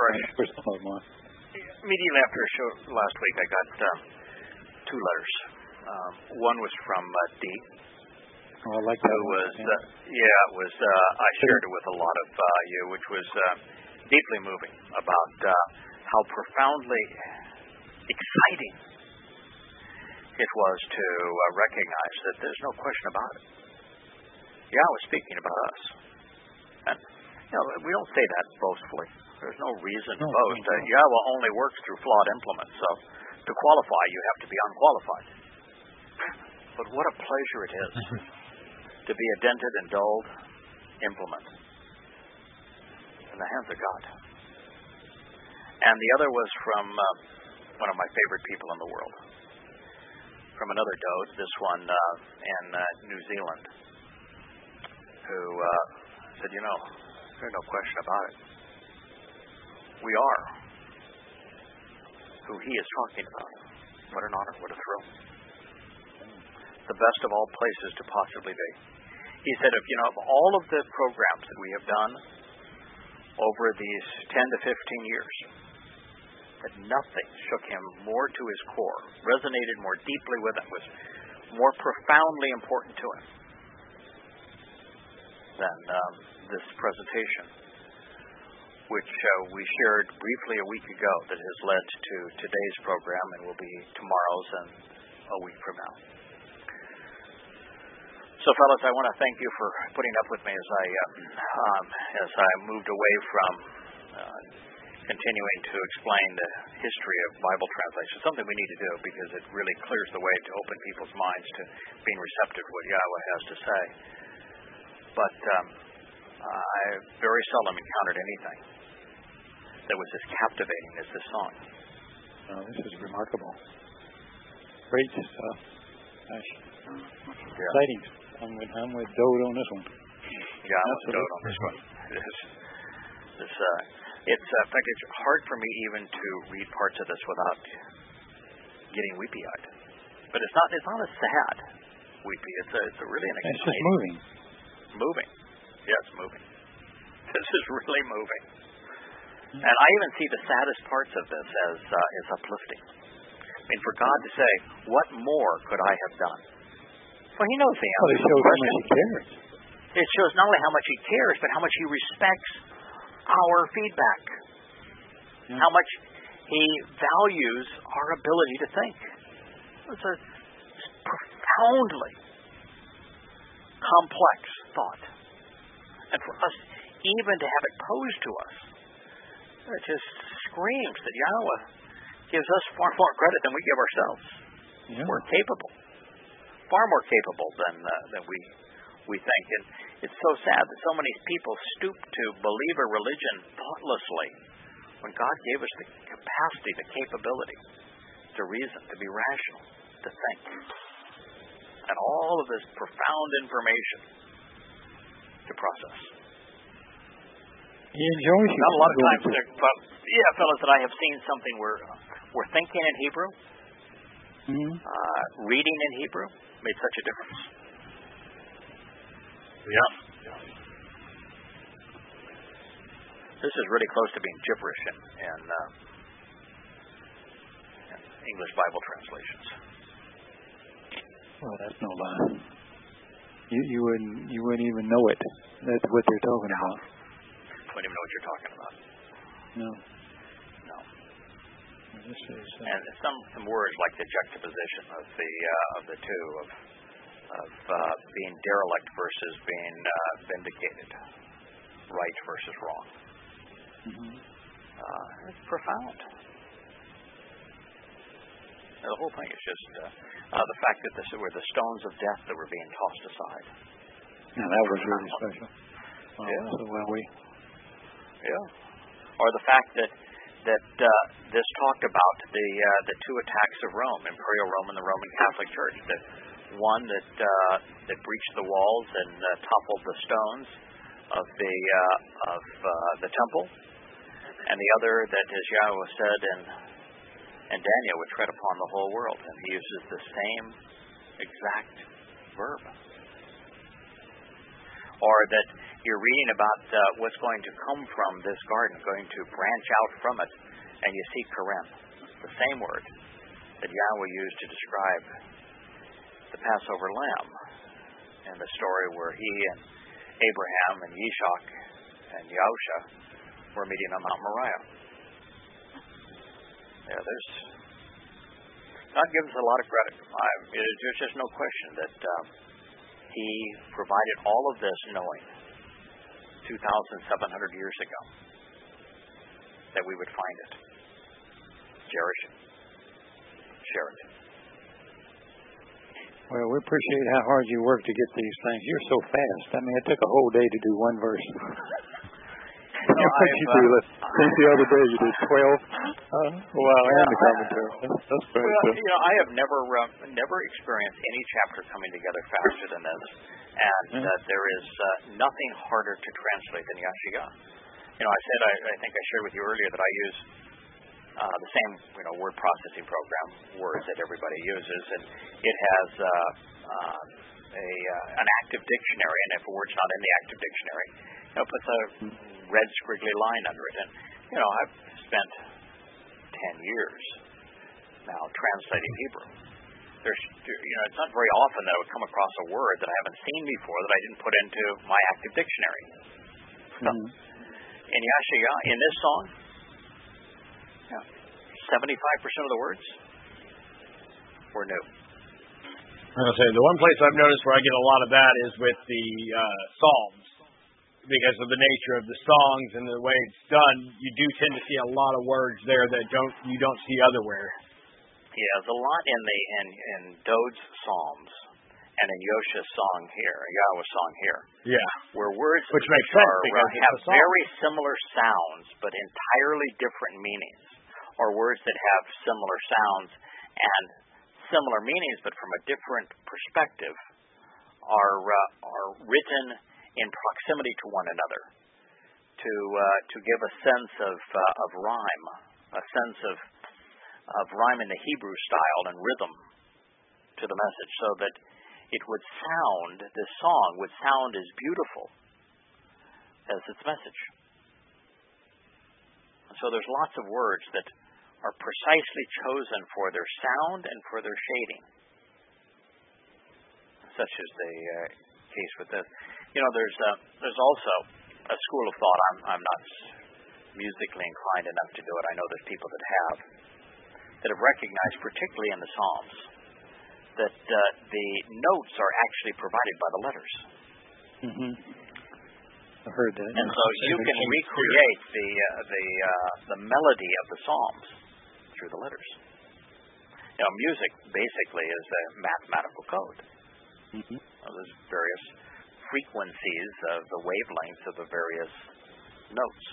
a show last week, I got 2 letters. One was from D. Oh, I like that. I shared it with a lot of you, which was deeply moving about how profoundly exciting it was to recognize that there's no question about it. Yahweh speaking about us. And, we don't say that boastfully. There's no reason to boast. Yahweh only works through flawed implements, so to qualify, you have to be unqualified. But what a pleasure it is to be a dented and dulled implement in the hands of God. And the other was from one of my favorite people in the world, from another Dode, this one in New Zealand, who said, there's no question about it. We are who he is talking about. What an honor, what a thrill. The best of all places to possibly be. He said, of all of the programs that we have done over these 10 to 15 years, that nothing shook him more to his core, resonated more deeply with him, was more profoundly important to him than this presentation, which we shared briefly a week ago, that has led to today's program and will be tomorrow's and a week from now. So, fellas, I want to thank you for putting up with me as I moved away from continuing to explain the history of Bible translation, something we need to do because it really clears the way to open people's minds to being receptive to what Yahweh has to say. But I very seldom encountered anything that was as captivating as this song. Oh, this is remarkable. Great stuff. Gosh. Exciting. I'm with Dode on this one. Yeah, I'm with Dode on this one. In fact, it's hard for me even to read parts of this without getting weepy-eyed. But it's not as sad weepy. It's really an exciting. It's just moving. Moving. Yeah, it's moving. This is really moving. And I even see the saddest parts of this as uplifting. I mean, for God to say, what more could I have done? Well, He knows the answer. Well, it shows how much He cares. It shows not only how much He cares, but how much He respects our feedback. Yeah. How much He values our ability to think. It's a profoundly complex thought. And for us even to have it posed to us, it just screams that Yahweh gives us far more credit than we give ourselves. Yeah. We're capable. Far more capable than we think. And it's so sad that so many people stoop to believe a religion thoughtlessly when God gave us the capacity, the capability to reason, to be rational, to think. And all of this profound information to process. He enjoys you. Not a lot of times, fellas, that I have seen something where thinking in Hebrew, reading in Hebrew, made such a difference. Yeah. This is really close to being gibberish in English Bible translations. Well, that's no lie. You wouldn't even know it. That's what they're talking about. Wouldn't even know what you're talking about. No. This is, and some words like the juxtaposition of the two of being derelict versus being vindicated, right versus wrong. It's profound. The whole thing is just the fact that this were the stones of death that were being tossed aside. Now that was really special. Yeah. So Or the fact that this talked about the two attacks of Rome, Imperial Rome and the Roman Catholic Church. The one that breached the walls and toppled the stones of the temple, and the other that, as Yahweh said in Daniel, would tread upon the whole world. And He uses the same exact verb. Or that you're reading about what's going to come from this garden, going to branch out from it, and you see Kerem, the same word that Yahweh used to describe the Passover lamb in the story where He and Abraham and Yishak and Yahusha were meeting on Mount Moriah. Yeah, God gives us a lot of credit. There's just no question that He provided all of this knowing 2,700 years ago that we would find it. Cherish it. Share it. Well, we appreciate how hard you work to get these things. You're so fast. I mean, it took a whole day to do one verse. Since the other day you did 12. Wow, and the commentary. That's great. Well, I have never experienced any chapter coming together faster than this, and there is nothing harder to translate than Yashiga. I think I shared with you earlier that I use the same word processing program, words that everybody uses, and it has an active dictionary, and if a word's not in the active dictionary, it puts a red squiggly line under it. And I've spent 10 years now translating Hebrew. It's not very often that I would come across a word that I haven't seen before that I didn't put into my active dictionary. So, in Yashaya, in this song, 75% of the words were new. I'll say the one place I've noticed where I get a lot of that is with the Psalms, because of the nature of the songs and the way it's done. You do tend to see a lot of words there that you don't see otherwhere. Yeah, there's a lot in Dode's Psalms and in Yosha's song here, Yahweh's song here. Yeah. Where words which makes sense because have very similar sounds but entirely different meanings, or words that have similar sounds and similar meanings but from a different perspective are written in proximity to one another to give a sense of rhyme, a sense of rhyme in the Hebrew style and rhythm to the message, so that this song would sound as beautiful as its message. So there's lots of words that are precisely chosen for their sound and for their shading. Such is the case with this. There's also a school of thought. I'm not musically inclined enough to do it. I know there's people that have recognized, particularly in the Psalms, that the notes are actually provided by the letters. I've heard that. And so you can recreate the melody of the Psalms through the letters. Music basically is a mathematical code. There's various frequencies of the wavelengths of the various notes.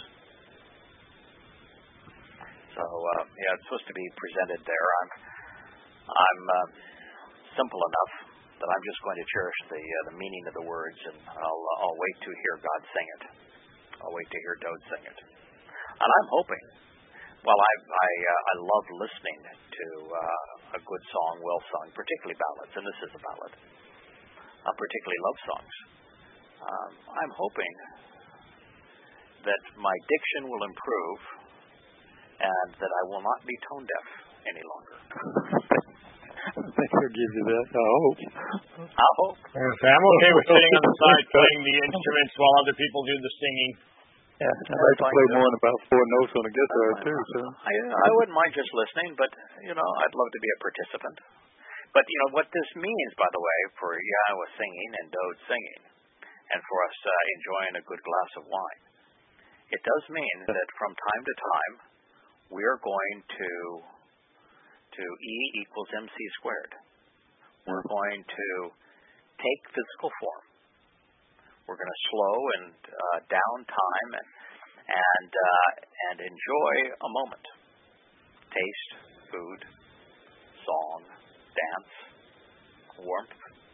So it's supposed to be presented there. I'm simple enough that I'm just going to cherish the meaning of the words, and I'll wait to hear God sing it. I'll wait to hear Dode sing it. And I'm hoping. Well, I love listening to a good song, well sung, particularly ballads, and this is a ballad. Particularly love songs. I'm hoping that my diction will improve and that I will not be tone deaf any longer. I think he'll give you that. I hope. I'm okay with sitting on the side playing the instruments while other people do the singing. Yeah, I'd like to play more than about 4 notes on the guitar too. So I wouldn't mind just listening, but I'd love to be a participant. But what this means, by the way, for Yahweh singing and Dode singing, and for us enjoying a good glass of wine, it does mean that from time to time we are going to E equals MC squared. We're going to take physical form. We're going to slow and down time and enjoy a moment. Taste, food, song, dance, warmth.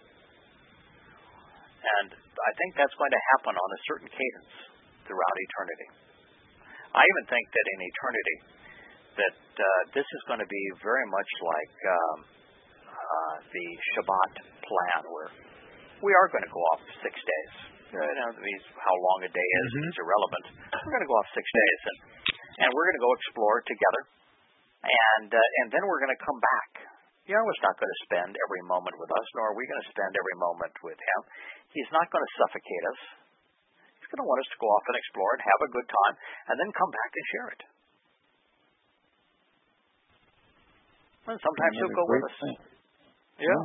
And I think that's going to happen on a certain cadence throughout eternity. I even think that in eternity that this is going to be very much like the Shabbat plan, where we are going to go off 6 days. How long a day is irrelevant. We're going to go off 6 days, and we're going to go explore together, and then we're going to come back. Yahweh's not going to spend every moment with us, nor are we going to spend every moment with Him. He's not going to suffocate us. He's going to want us to go off and explore and have a good time, and then come back and share it. And sometimes He'll go with us. Yeah.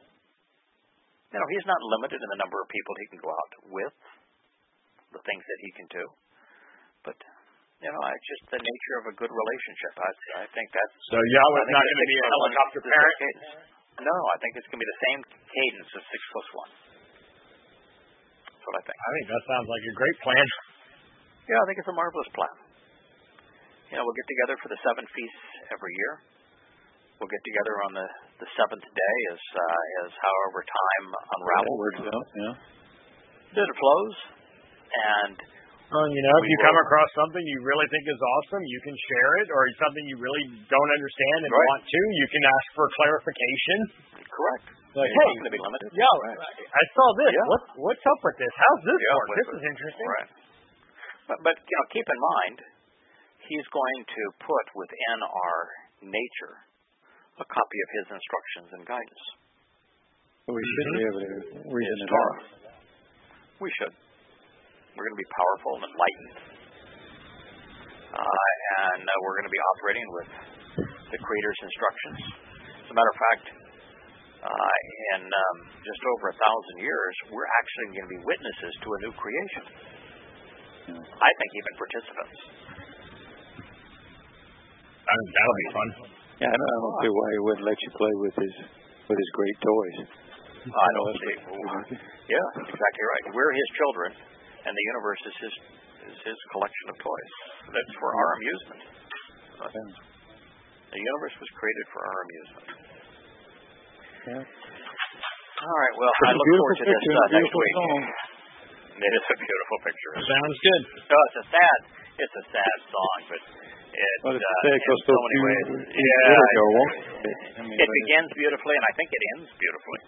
He's not limited in the number of people He can go out with, the things that He can do. But, it's just the nature of a good relationship. I think that's... So Yahweh's not going to be a helicopter parent? No, I think it's going to be the same cadence of 6 + 1. That's what I think. I think that sounds like a great plan. Yeah, I think it's a marvelous plan. We'll get together for the 7 feasts every year. We'll get together on the 7th day as however time unravels. Then it flows, and if you come across something you really think is awesome, you can share it, or something you really don't understand and want to, you can ask for clarification. Correct. Like, hey, it's going to be limited. Yeah, I saw this. Yeah. What's up with this? How's this work? This is interesting. Right. But keep in mind, He's going to put within our nature a copy of His instructions and guidance. We should be able to reason it out. We should. We're going to be powerful and enlightened. And we're going to be operating with the Creator's instructions. As a matter of fact, in just over 1,000 years, we're actually going to be witnesses to a new creation. I think even participants. That'll be fun. Yeah, I don't see why he wouldn't let you play with his great toys. I don't see. Yeah, exactly right. We're His children, and the universe is His collection of toys. That's for our amusement. The universe was created for our amusement. Yeah. All right. Well, I look forward to this next week. It is a beautiful picture. Sounds good. No, it's a sad song, but Well, in so many ways. It begins beautifully, and I think it ends beautifully.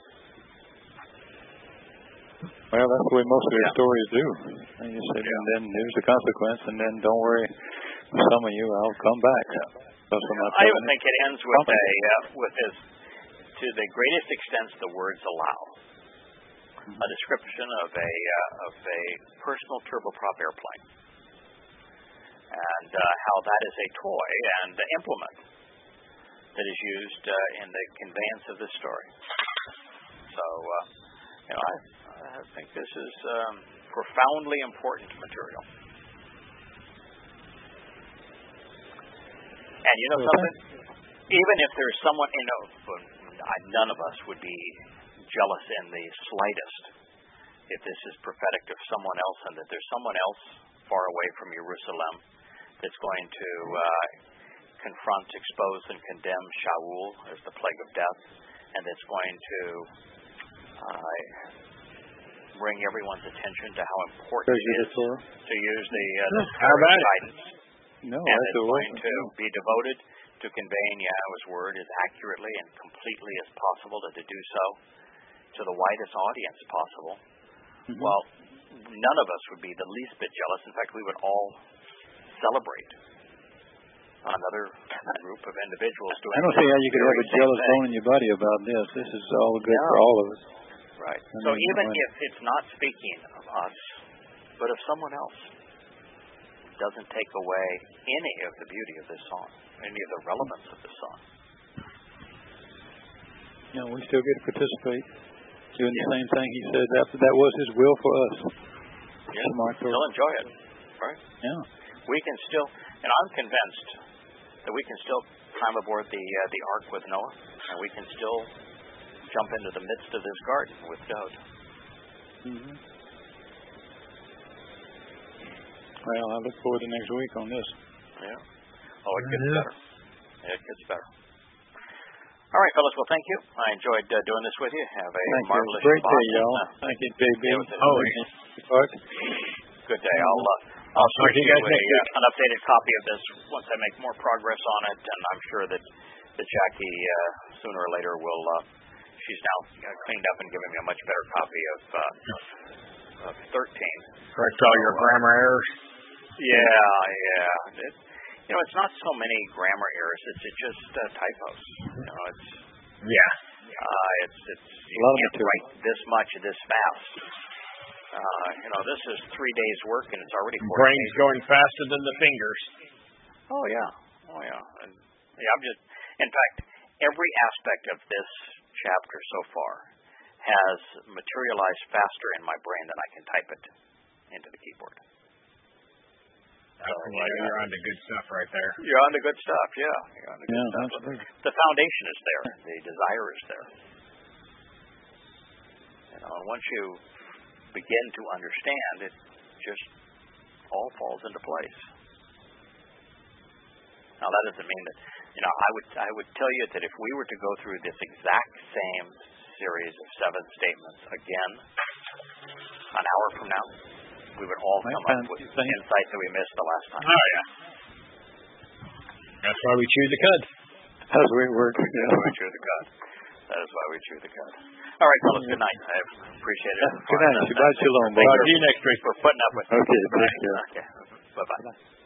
Well, that's the way most of their stories do. And you said, and then there's the consequence, and then don't worry, some of you, I'll come back. I even think it ends with his, to the greatest extent the words allow, a description of a personal turboprop airplane, and how that is a toy and implement that is used in the conveyance of this story. So, I think this is profoundly important material. And you know something? Even if there's someone, none of us would be jealous in the slightest if this is prophetic of someone else, and that there's someone else far away from Jerusalem that's going to confront, expose, and condemn Shaul as the plague of death, and that's going to bring everyone's attention to how important it is to use the guidance. No, and it's going to be devoted to conveying Yahweh's word as accurately and completely as possible, and to do so to the widest audience possible. Mm-hmm. Well, none of us would be the least bit jealous. In fact, we would all celebrate another group of individuals doing. I don't see how you could have a jealous bone in your body about this. This is all good for all of us. Right. So even if it's not speaking of us, but of someone else, it doesn't take away any of the beauty of this song, any of the relevance of this song. No, we still get to participate, doing the same thing he said. That was his will for us. Yeah. Still enjoy it, right? Yeah. We can still, and I'm convinced that we can still climb aboard the ark with Noah, and we can still jump into the midst of this garden with Dowd. Mm-hmm. Well, I look forward to next week on this. Yeah. Oh, it gets better. It gets better. All right, fellas. Well, thank you. I enjoyed doing this with you. Have a marvelous great day, y'all. Thank you, JB. Good day. I'll switch you an updated copy of this once I make more progress on it, and I'm sure that Jackie sooner or later will. She's now cleaned up and given me a much better copy of 13. Correct all your grammar errors. Yeah. It's not so many grammar errors. It's just typos. It's you can't write this much this fast. This is 3 days work, and it's already 4 days. Brain's going faster than the fingers. Oh yeah. And, in fact, every aspect of this chapter so far has materialized faster in my brain than I can type it into the keyboard. You're on to good stuff right there. You're on to good stuff, yeah. You're on to good stuff. The foundation is there. The desire is there. And once you begin to understand, it just all falls into place. Now, that doesn't mean that, I would tell you that if we were to go through this exact same series of 7 statements again, an hour from now, we would all come up with insights that we missed the last time. Oh, yeah. That's why we chew the cud. That's the way it works. That's why we chew the cud. That is why we chew the cud. All right, fellas, good night. I appreciate it. Good night. Shabbat shalom. See you next week. For putting up with it. Okay. Bye-bye.